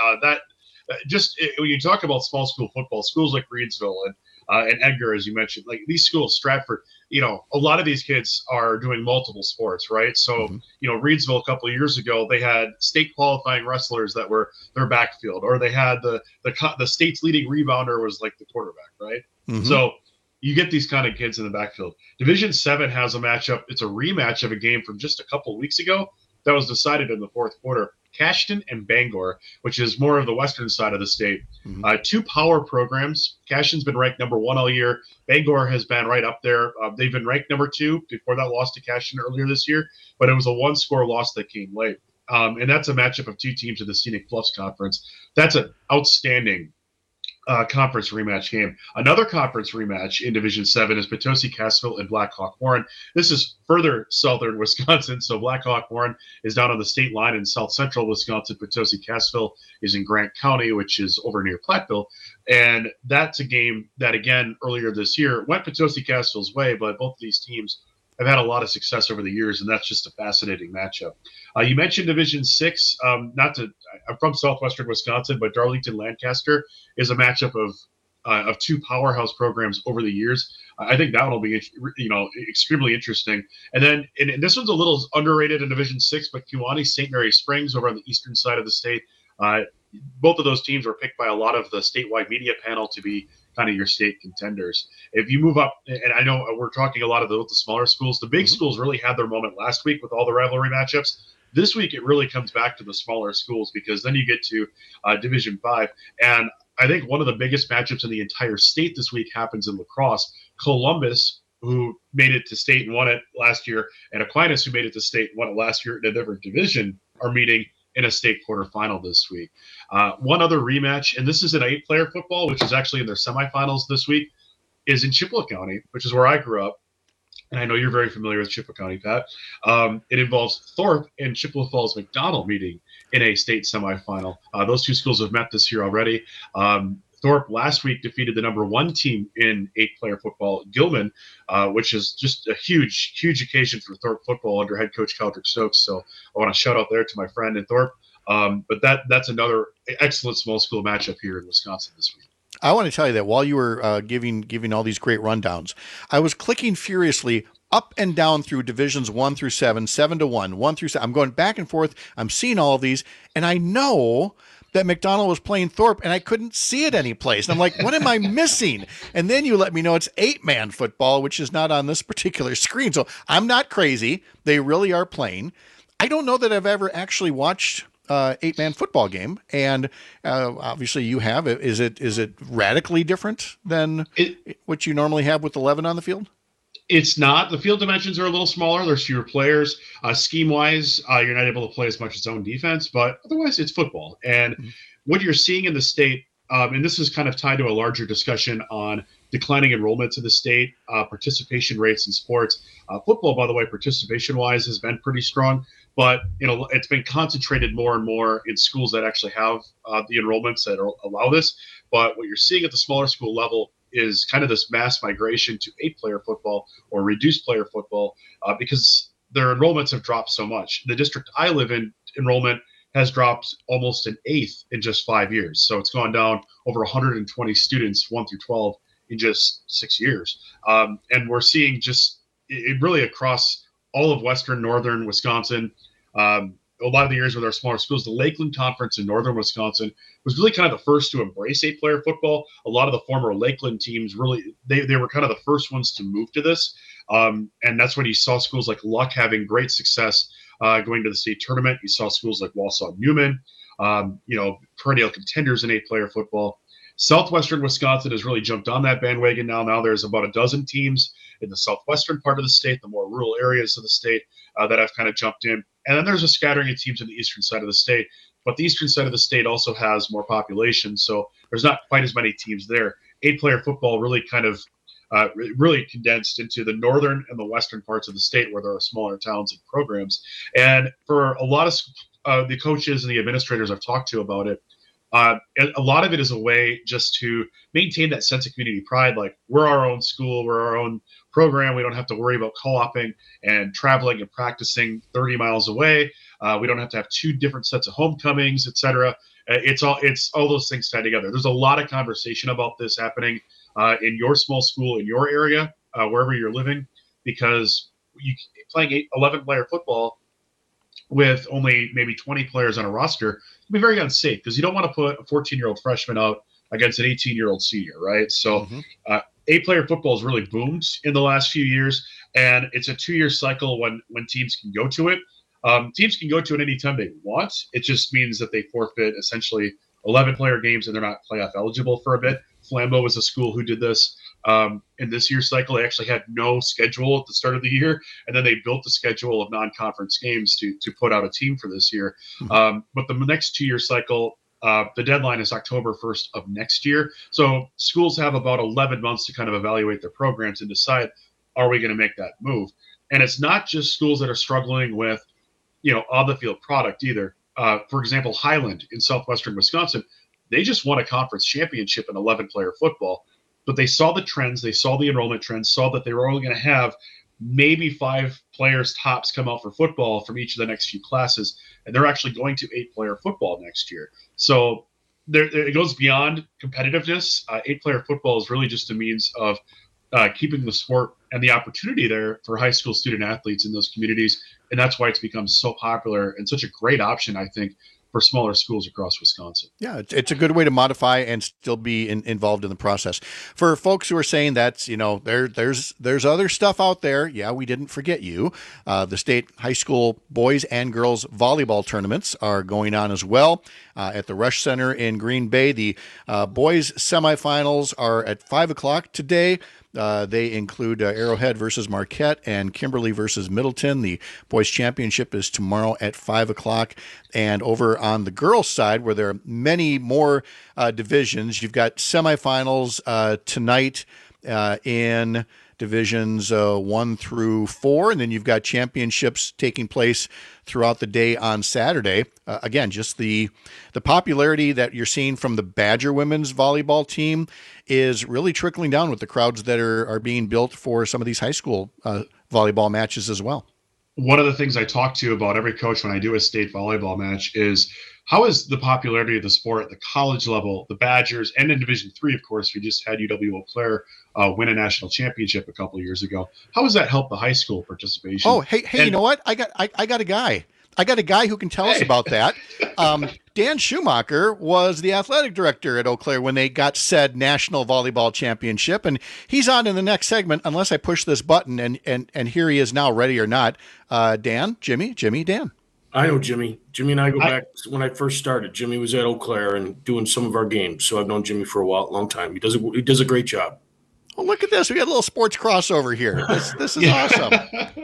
S2: when you talk about small school football, schools like Reedsville and Edgar, as you mentioned, like these schools, Stratford, a lot of these kids are doing multiple sports, right? So, Reedsville a couple of years ago, they had state qualifying wrestlers that were their backfield, or they had the state's leading rebounder was like the quarterback, right? Mm-hmm. So you get these kind of kids in the backfield. Division 7 has a matchup. It's a rematch of a game from just a couple of weeks ago that was decided in the fourth quarter. Cashton and Bangor, which is more of the western side of the state. Two power programs. Cashton's been ranked number 1 all year. Bangor has been right up there. They've been ranked number 2 before that loss to Cashton earlier this year, but it was a one-score loss that came late. And that's a matchup of two teams in the Scenic Bluffs Conference. That's an outstanding conference rematch game. Another conference rematch in Division 7 is Potosi-Cassville and Black Hawk Warren. This is further southern Wisconsin, so Black Hawk Warren is down on the state line in south central Wisconsin. Potosi-Cassville is in Grant County, which is over near Platteville. And that's a game that, again, earlier this year went Potosi-Cassville's way, but both of these teams have had a lot of success over the years, and that's just a fascinating matchup. You mentioned Division 6. I'm from southwestern Wisconsin, but Darlington-Lancaster is a matchup of two powerhouse programs over the years. I think that one will be, extremely interesting. And then, and this one's a little underrated in Division 6, but Kewanee St. Mary Springs over on the eastern side of the state. Both of those teams were picked by a lot of the statewide media panel to be kind of your state contenders. If you move up, and I know we're talking a lot about the smaller schools, the big schools really had their moment last week with all the rivalry matchups. This week, it really comes back to the smaller schools, because then you get to Division 5. And I think one of the biggest matchups in the entire state this week happens in lacrosse. Columbus, who made it to state and won it last year, and Aquinas, who made it to state and won it last year in a different division, are meeting in a state quarterfinal this week. One other rematch, and this is an 8-player football, which is actually in their semifinals this week, is in Chippewa County, which is where I grew up. And I know you're very familiar with Chippewa County, Pat. It involves Thorpe and Chippewa Falls McDonald meeting in a state semifinal. Those two schools have met this year already. Thorpe last week defeated the number 1 team in 8-player football, Gilman, which is just a huge, huge occasion for Thorpe football under head coach Caldrick Stokes. So I want to shout out there to my friend in Thorpe. But that's another excellent small school matchup here in Wisconsin this week.
S16: I want to tell you that while you were giving all these great rundowns, I was clicking furiously up and down through divisions 1 through 7, 7 to 1, 1 through 7. I'm going back and forth. I'm seeing all of these, and I know that McDonald was playing Thorpe, and I couldn't see it anyplace. And I'm like, what am I missing? And then you let me know it's 8-man football, which is not on this particular screen. So I'm not crazy. They really are playing. I don't know that I've ever actually watched 8-man football game, and obviously you have. Is it radically different than what you normally have with 11 on the field?
S2: It's not. The field dimensions are a little smaller. There's fewer players. Scheme-wise, you're not able to play as much zone defense, but otherwise it's football. And what you're seeing in the state, and this is kind of tied to a larger discussion on declining enrollments in the state, participation rates in sports. Football, by the way, participation-wise has been pretty strong, but it's been concentrated more and more in schools that actually have the enrollments that allow this. But what you're seeing at the smaller school level is kind of this mass migration to 8-player football or reduced player football because their enrollments have dropped so much. The district I live in, enrollment has dropped almost an eighth in just 5 years. So it's gone down over 120 students, 1 through 12, in just 6 years. And we're seeing just it really across all of western, northern Wisconsin. A lot of the years with our smaller schools, the Lakeland Conference in northern Wisconsin was really kind of the first to embrace 8-player football. A lot of the former Lakeland teams really, they were kind of the first ones to move to this. And that's when you saw schools like Luck having great success going to the state tournament. You saw schools like Wausau Newman, perennial contenders in 8-player football. Southwestern Wisconsin has really jumped on that bandwagon now. Now there's about a dozen teams in the southwestern part of the state, the more rural areas of the state that have kind of jumped in. And then there's a scattering of teams in the eastern side of the state. But the eastern side of the state also has more population, so there's not quite as many teams there. 8-player football really kind of really condensed into the northern and the western parts of the state where there are smaller towns and programs. And for a lot of the coaches and the administrators I've talked to about it, a lot of it is a way just to maintain that sense of community pride. Like, we're our own school, we're our own program. We don't have to worry about co-oping and traveling and practicing 30 miles away. We don't have to have 2 different sets of homecomings, etc. It's all those things tied together. There's a lot of conversation about this happening in your small school, in your area, wherever you're living, because playing 11-player football with only maybe 20 players on a roster can be very unsafe, because you don't want to put a 14-year-old freshman out against an 18-year-old senior, right? So 8-player football has really boomed in the last few years, and it's a 2-year cycle when teams can go to it. Teams can go to it anytime they want. It just means that they forfeit essentially 11-player games and they're not playoff eligible for a bit. Flambeau was a school who did this in this year's cycle. They actually had no schedule at the start of the year, and then they built a schedule of non-conference games to put out a team for this year. But the next 2-year cycle, the deadline is October 1st of next year. So schools have about 11 months to kind of evaluate their programs and decide, are we going to make that move? And it's not just schools that are struggling with, on the field product either. For example, Highland in southwestern Wisconsin, they just won a conference championship in 11-player football, but they saw the trends, they saw the enrollment trends, saw that they were only going to have maybe 5 players tops come out for football from each of the next few classes, and they're actually going to 8-player football next year. So it goes beyond competitiveness. 8-player football is really just a means of keeping the sport and the opportunity there for high school student athletes in those communities. And that's why it's become so popular and such a great option, I think, for smaller schools across Wisconsin.
S16: Yeah, it's a good way to modify and still be involved in the process. For folks who are saying that's, there's other stuff out there. Yeah, we didn't forget you. The state high school boys and girls volleyball tournaments are going on as well at the Rush Center in Green Bay. The boys semifinals are at 5 o'clock today. They include Arrowhead versus Marquette and Kimberly versus Middleton. The boys championship is tomorrow at 5 o'clock. And over on the girls' side, where there are many more divisions, you've got semifinals tonight in divisions 1 through 4, and then you've got championships taking place throughout the day on Saturday. Again, just the popularity that you're seeing from the Badger women's volleyball team is really trickling down with the crowds that are being built for some of these high school volleyball matches as well.
S2: One of the things I talk to about every coach when I do a state volleyball match is, how is the popularity of the sport at the college level, the Badgers, and in Division III, of course, we just had UW-Eau Claire win a national championship a couple of years ago. How has that helped the high school participation?
S16: Oh, hey, and, you know what? I got a guy. I got a guy who can tell us about that. Dan Schumacher was the athletic director at Eau Claire when they got said national volleyball championship, and he's on in the next segment, unless I push this button, and here he is now, ready or not. Dan, Jimmy, Dan.
S6: I know Jimmy. Jimmy and I go back when I first started. Jimmy was at Eau Claire and doing some of our games, so I've known Jimmy for a long time. He does a great job.
S16: Well, look at this. We got a little sports crossover here. This is awesome.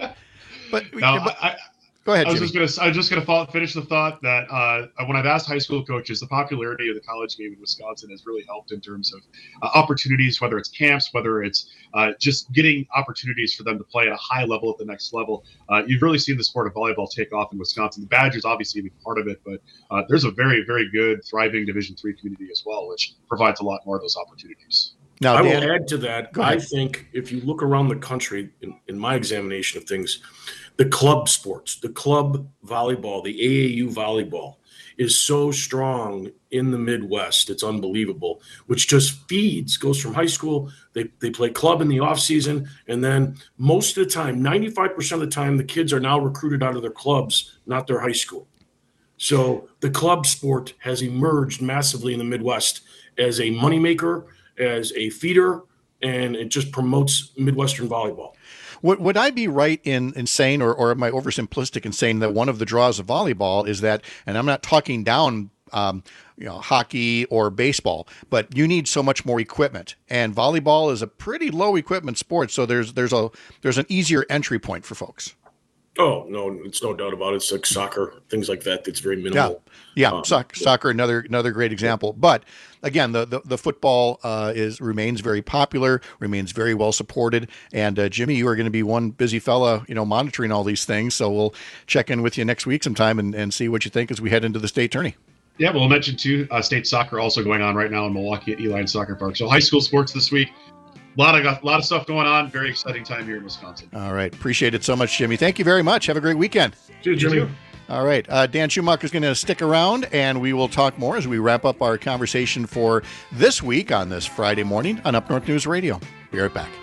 S16: Go ahead, Jimmy.
S2: I was just gonna finish the thought that when I've asked high school coaches, the popularity of the college game in Wisconsin has really helped in terms of opportunities, whether it's camps, whether it's just getting opportunities for them to play at a high level at the next level. You've really seen the sport of volleyball take off in Wisconsin. The Badgers obviously being part of it, but there's a very, very good, thriving Division III community as well, which provides a lot more of those opportunities.
S6: Now, I will add to that. I think if you look around the country, in my examination of things, the club sports, the club volleyball, the AAU volleyball is so strong in the Midwest. It's unbelievable, which just goes from high school. They play club in the off season. And then most of the time, 95% of the time, the kids are now recruited out of their clubs, not their high school. So the club sport has emerged massively in the Midwest as a moneymaker, as a feeder, and it just promotes Midwestern volleyball.
S16: Would I be right in saying, or am I oversimplistic in saying that one of the draws of volleyball is that, and I'm not talking down hockey or baseball, but you need so much more equipment, and volleyball is a pretty low equipment sport, so there's an easier entry point for folks.
S6: Oh, no, it's no doubt about it. It's like soccer, things like that. That's very minimal.
S16: Yeah. Soccer, another great example. But again, the football remains very popular, remains very well supported. And Jimmy, you are going to be one busy fella, monitoring all these things. So we'll check in with you next week sometime and see what you think as we head into the state tourney.
S2: Yeah, we'll mention too, state soccer also going on right now in Milwaukee at Eli Soccer Park. So high school sports this week. A lot of stuff going on. Very exciting time here in Wisconsin.
S16: All right. Appreciate it so much, Jimmy. Thank you very much. Have a great weekend.
S6: Cheers, Jimmy.
S16: All right. Dan Schumacher is going to stick around, and we will talk more as we wrap up our conversation for this week on this Friday morning on Up North News Radio. Be right back.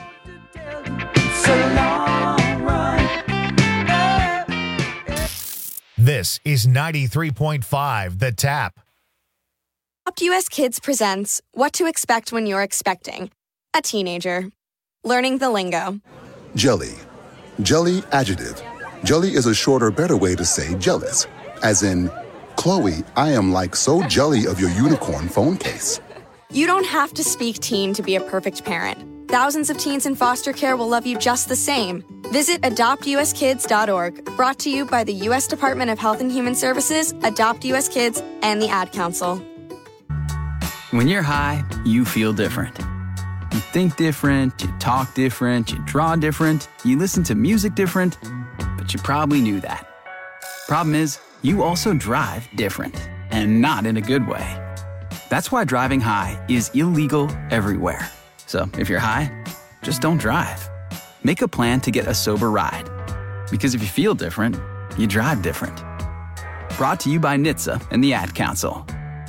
S1: This is 93.5 The Tap.
S7: Adopt US Kids presents What to Expect When You're Expecting. a teenager. Learning the lingo.
S8: Jelly. Jelly adjective. Jelly is a shorter, better way to say jealous. As in, Chloe, I am like so jelly of your unicorn phone case.
S7: You don't have to speak teen to be a perfect parent. Thousands of teens in foster care will love you just the same. Visit adoptuskids.org, brought to you by the U.S. Department of Health and Human Services, Adopt U.S. Kids, and the Ad Council.
S9: When you're high, you feel different. You think different, you talk different, you draw different, you listen to music different, but you probably knew that. Problem is, you also drive different, and not in a good way. That's why driving high is illegal everywhere. So if you're high, just don't drive. Make a plan to get a sober ride. Because if you feel different, you drive different. Brought to you by NHTSA and the Ad Council.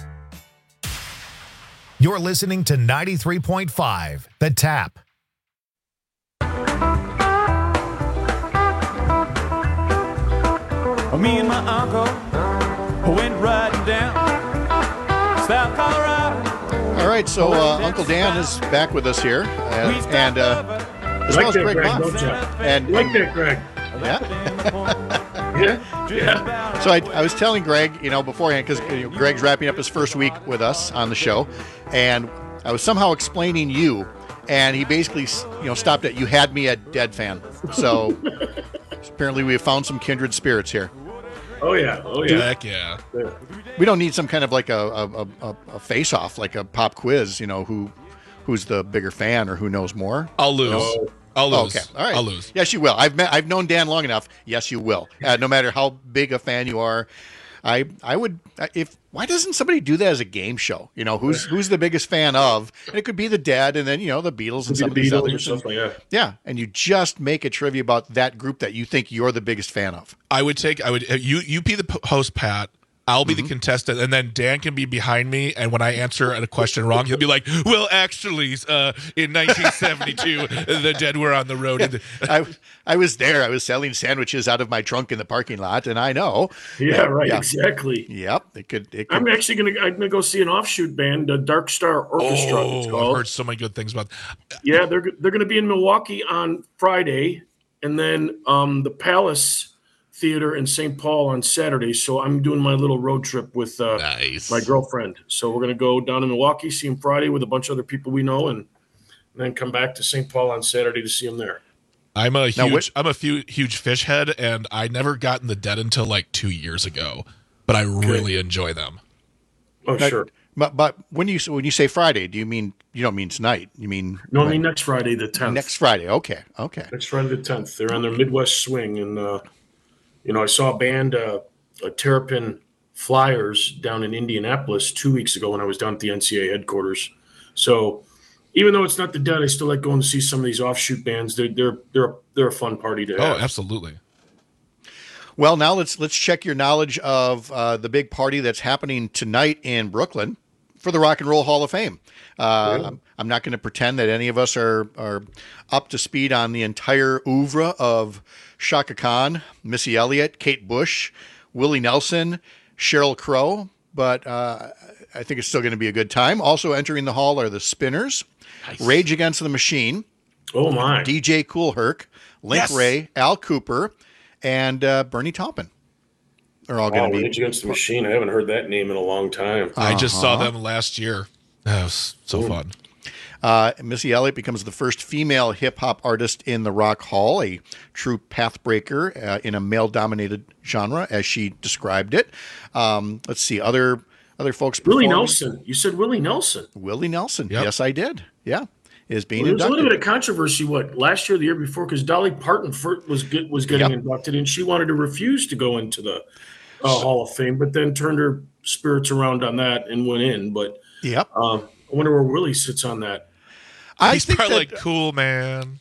S1: You're listening to 93.5, The Tap.
S22: Me and my uncle went riding down South Colorado.
S16: All right, so Uncle Dan is back with us here, and as well as Greg Bond. And
S6: like that, Greg.
S16: Yeah. So I was telling Greg, beforehand, because Greg's wrapping up his first week with us on the show, and I was somehow explaining you, and he basically, stopped at, you had me at dead fan. So apparently we have found some kindred spirits here.
S6: Oh yeah.
S10: Heck yeah.
S16: We don't need some kind of like a face-off, like a pop quiz, who's the bigger fan or who knows more.
S10: I'll lose. I'll lose.
S16: Okay, all right.
S10: I'll lose.
S16: Yes, you will. I've known Dan long enough. Yes, you will. No matter how big a fan you are, I would. Why doesn't somebody do that as a game show? Who's the biggest fan of? And it could be the Dead, and then the Beatles and some of these others.
S6: Stuff like that.
S16: Yeah, and you just make a trivia about that group that you think you're the biggest fan of.
S10: You be the host, Pat. I'll be the contestant, and then Dan can be behind me, and when I answer a question wrong, he'll be like, well, actually, in 1972, the Dead were on the road.
S16: I was there. I was selling sandwiches out of my trunk in the parking lot, and I know.
S6: Yeah, right, yeah. Exactly.
S16: Yep. It could.
S6: I'm actually I'm gonna go see an offshoot band, the Dark Star Orchestra.
S10: I've heard so many good things about.
S6: Yeah, they're gonna be in Milwaukee on Friday, and then the Palace Theater in St. Paul on Saturday. So I'm doing my little road trip with my girlfriend. So we're going to go down to Milwaukee, see him Friday with a bunch of other people we know, and then come back to St. Paul on Saturday to see him there.
S10: I'm a huge Fish head, and I never gotten the Dead until like 2 years ago, but I really enjoy them.
S6: Oh, sure.
S16: But when you say Friday, you don't mean tonight? You mean
S6: no? I mean next Friday, the 10th.
S16: Next Friday. Okay.
S6: Next Friday, the 10th. They're on their Midwest swing, and I saw a band, Terrapin Flyers, down in Indianapolis 2 weeks ago when I was down at the NCAA headquarters. So even though it's not the Dead, I still like going to see some of these offshoot bands. They're a fun party to have.
S10: Oh, absolutely.
S16: Well, now let's check your knowledge of the big party that's happening tonight in Brooklyn for the Rock and Roll Hall of Fame. I'm not going to pretend that any of us are up to speed on the entire oeuvre of Chaka Khan, Missy Elliott, Kate Bush, Willie Nelson, Sheryl Crow, but I think it's still going to be a good time. Also entering the hall are the Spinners, nice. Rage Against the Machine,
S6: oh my,
S16: DJ Kool Herc, Link Ray, Al Cooper, and Bernie Taupin. Are all going to be
S6: Rage Against the Machine. I haven't heard that name in a long time.
S10: I just saw them last year. That was so fun.
S16: Missy Elliott becomes the first female hip-hop artist in the Rock Hall, a true pathbreaker in a male-dominated genre, as she described it. Let's see, other folks
S6: Willie Nelson. You said Willie Nelson.
S16: Willie Nelson. Yep. Yes, I did. Yeah. Is being
S6: There was
S16: inducted.
S6: a little bit of controversy, last year or the year before, because Dolly Parton was getting inducted, and she wanted to refuse to go into the Hall of Fame, but then turned her spirits around on that and went in. But I wonder where Willie sits on that.
S10: He's probably like, cool, man.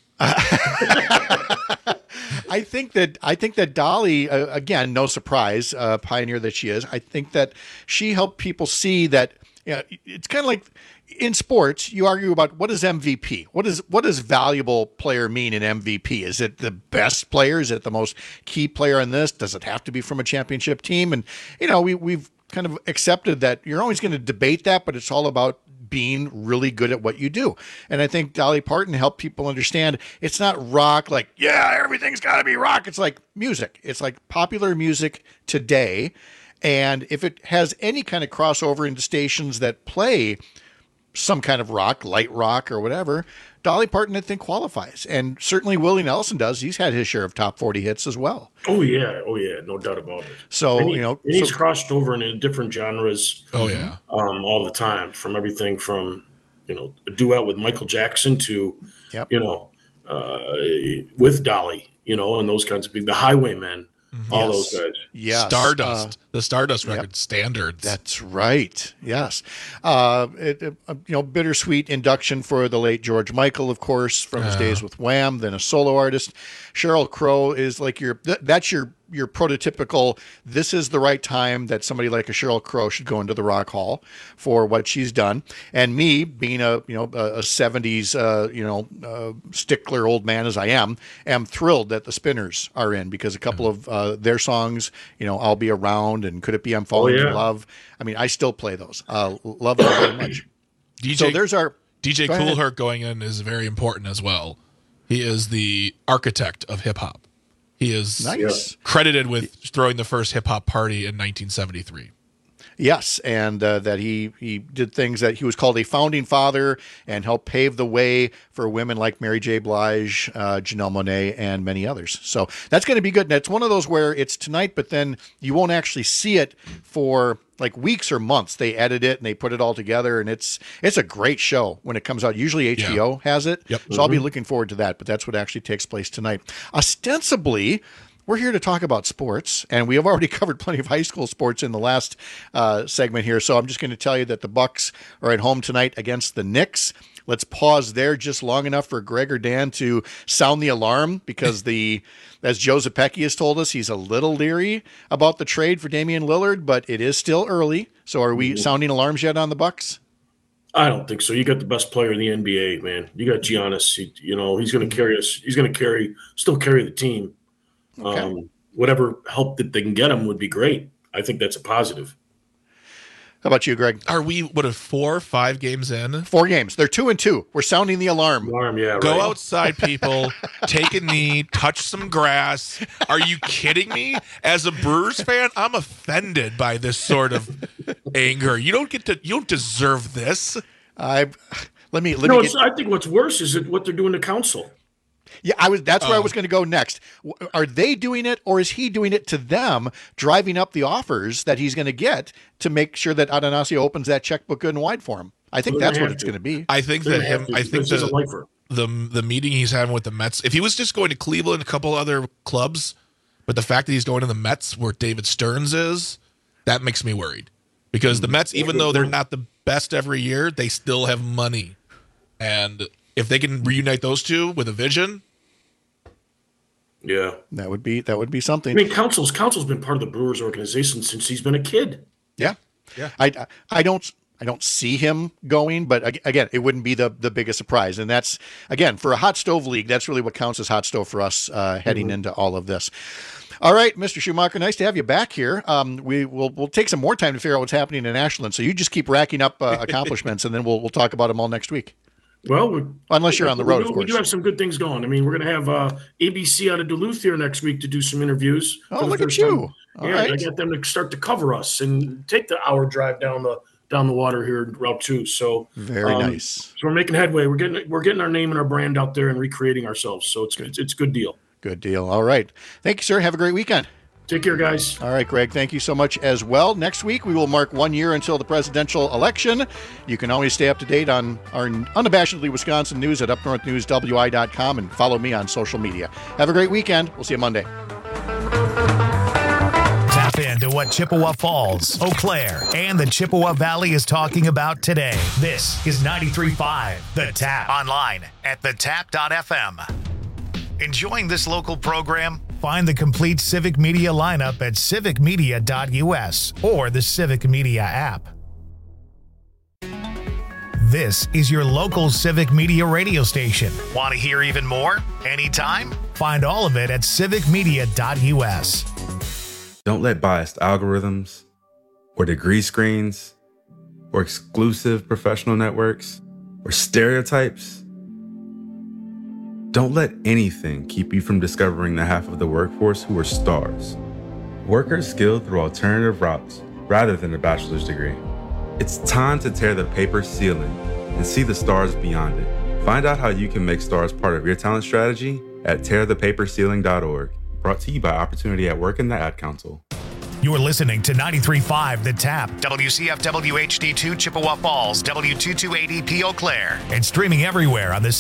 S16: I think that Dolly, again, no surprise, pioneer that she is. I think that she helped people see that it's kind of like in sports. You argue about what is MVP. What does valuable player mean in MVP? Is it the best player? Is it the most key player in this? Does it have to be from a championship team? And we've kind of accepted that you're always going to debate that, but it's all about being really good at what you do. And I think Dolly Parton helped people understand it's not rock, like, yeah, everything's got to be rock. It's like music. It's like popular music today. And if it has any kind of crossover into stations that play some kind of rock, light rock or whatever, Dolly Parton, I think, qualifies. And certainly Willie Nelson does. He's had his share of top 40 hits as well.
S6: Oh, yeah. No doubt about it.
S16: So,
S6: he's crossed over into different genres.
S4: Oh, yeah.
S6: All the time, from everything from, a duet with Michael Jackson to, with Dolly, and those kinds of people, the Highwaymen. All those guys.
S16: Yes.
S4: Stardust. The Stardust record, Standards.
S16: That's right. Yes. Bittersweet induction for the late George Michael, of course, from his days with Wham, then a solo artist. Sheryl Crow is like that's your prototypical, this is the right time that somebody like a Sheryl Crow should go into the Rock Hall for what she's done. And me, being a 70s stickler old man as I am thrilled that the Spinners are in, because a couple of their songs, I'll Be Around and Could It Be I'm Falling in Love. I mean, I still play those. Love them very much. So there's our
S4: DJ Kool Herc going in is very important as well. He is the architect of hip hop. He is credited with throwing the first hip hop party in 1973.
S16: Yes, and that he did things that he was called a founding father and helped pave the way for women like Mary J. Blige, Janelle Monáe, and many others. So that's going to be good. And it's one of those where it's tonight, but then you won't actually see it for like weeks or months. They edit it and they put it all together, and it's a great show when it comes out. Usually HBO has it, so I'll be looking forward to that. But that's what actually takes place tonight. Ostensibly, we're here to talk about sports, and we have already covered plenty of high school sports in the last segment here. So I'm just going to tell you that the Bucks are at home tonight against the Knicks. Let's pause there just long enough for Greg or Dan to sound the alarm, because as Joe Zepecki has told us, he's a little leery about the trade for Damian Lillard, but it is still early. So are we sounding alarms yet on the Bucks?
S6: I don't think so. You got the best player in the NBA, man. You got Giannis. He's going to carry us. He's going to still carry the team. Okay. Whatever help that they can get him would be great. I think that's a positive.
S16: How about you, Greg?
S4: Are we, 4 or 5 games in?
S16: 4 games. They're 2-2. We're sounding the alarm.
S4: Go outside, people. Take a knee. Touch some grass. Are you kidding me? As a Brewers fan, I'm offended by this sort of anger. You don't deserve this.
S6: I think what's worse is what they're doing to Council.
S16: Yeah, that's where I was going to go next. Are they doing it, or is he doing it to them, driving up the offers that he's going to get to make sure that Atanasio opens that checkbook good and wide for him? I think that's what it's going to be.
S4: I think the meeting he's having with the Mets, if he was just going to Cleveland and a couple other clubs, but the fact that he's going to the Mets where David Stearns is, that makes me worried. Because the Mets, even though they're not the best every year, they still have money. And if they can reunite those two with a vision,
S16: that would be something.
S6: I mean, Council's been part of the Brewers organization since he's been a kid.
S16: Yeah. I don't see him going, but again, it wouldn't be the biggest surprise. And that's, again, for a hot stove league, that's really what counts as hot stove for us heading into all of this. All right, Mr. Schumacher, nice to have you back here. We'll take some more time to figure out what's happening in Ashland. So you just keep racking up accomplishments, and then we'll talk about them all next week.
S6: Well,
S16: unless you're on the road, of course.
S6: We do have some good things going. I mean, we're going to have ABC out of Duluth here next week to do some interviews.
S16: Oh, look at you.
S6: I got them to start to cover us and take the hour drive down the water here in Route 2. So
S16: very nice.
S6: So we're making headway. We're getting our name and our brand out there and recreating ourselves. So it's a good deal.
S16: Good deal. All right. Thank you, sir. Have a great weekend.
S6: Take care, guys.
S16: All right, Greg, thank you so much as well. Next week, we will mark 1 year until the presidential election. You can always stay up to date on our unabashedly Wisconsin news at upnorthnewswi.com and follow me on social media. Have a great weekend. We'll see you Monday.
S1: Tap into what Chippewa Falls, Eau Claire, and the Chippewa Valley is talking about today. This is 93.5 The Tap. Online at thetap.fm. Enjoying this local program? Find the complete Civic Media lineup at civicmedia.us or the Civic Media app. This is your local Civic Media radio station. Want to hear even more? Anytime? Find all of it at civicmedia.us.
S5: Don't let biased algorithms or degree screens
S3: or exclusive professional networks, or stereotypes? Don't let anything keep you from discovering the half of the workforce who are stars. Workers skilled through alternative routes rather than a bachelor's degree. It's time to tear the paper ceiling and see the stars beyond it. Find out how you can make stars part of your talent strategy at tearthepaperceiling.org. Brought to you by Opportunity at Work and the Ad Council.
S1: You're listening to 93.5 The Tap, WCFW HD2 Chippewa Falls, W228EP Eau Claire, and streaming everywhere on the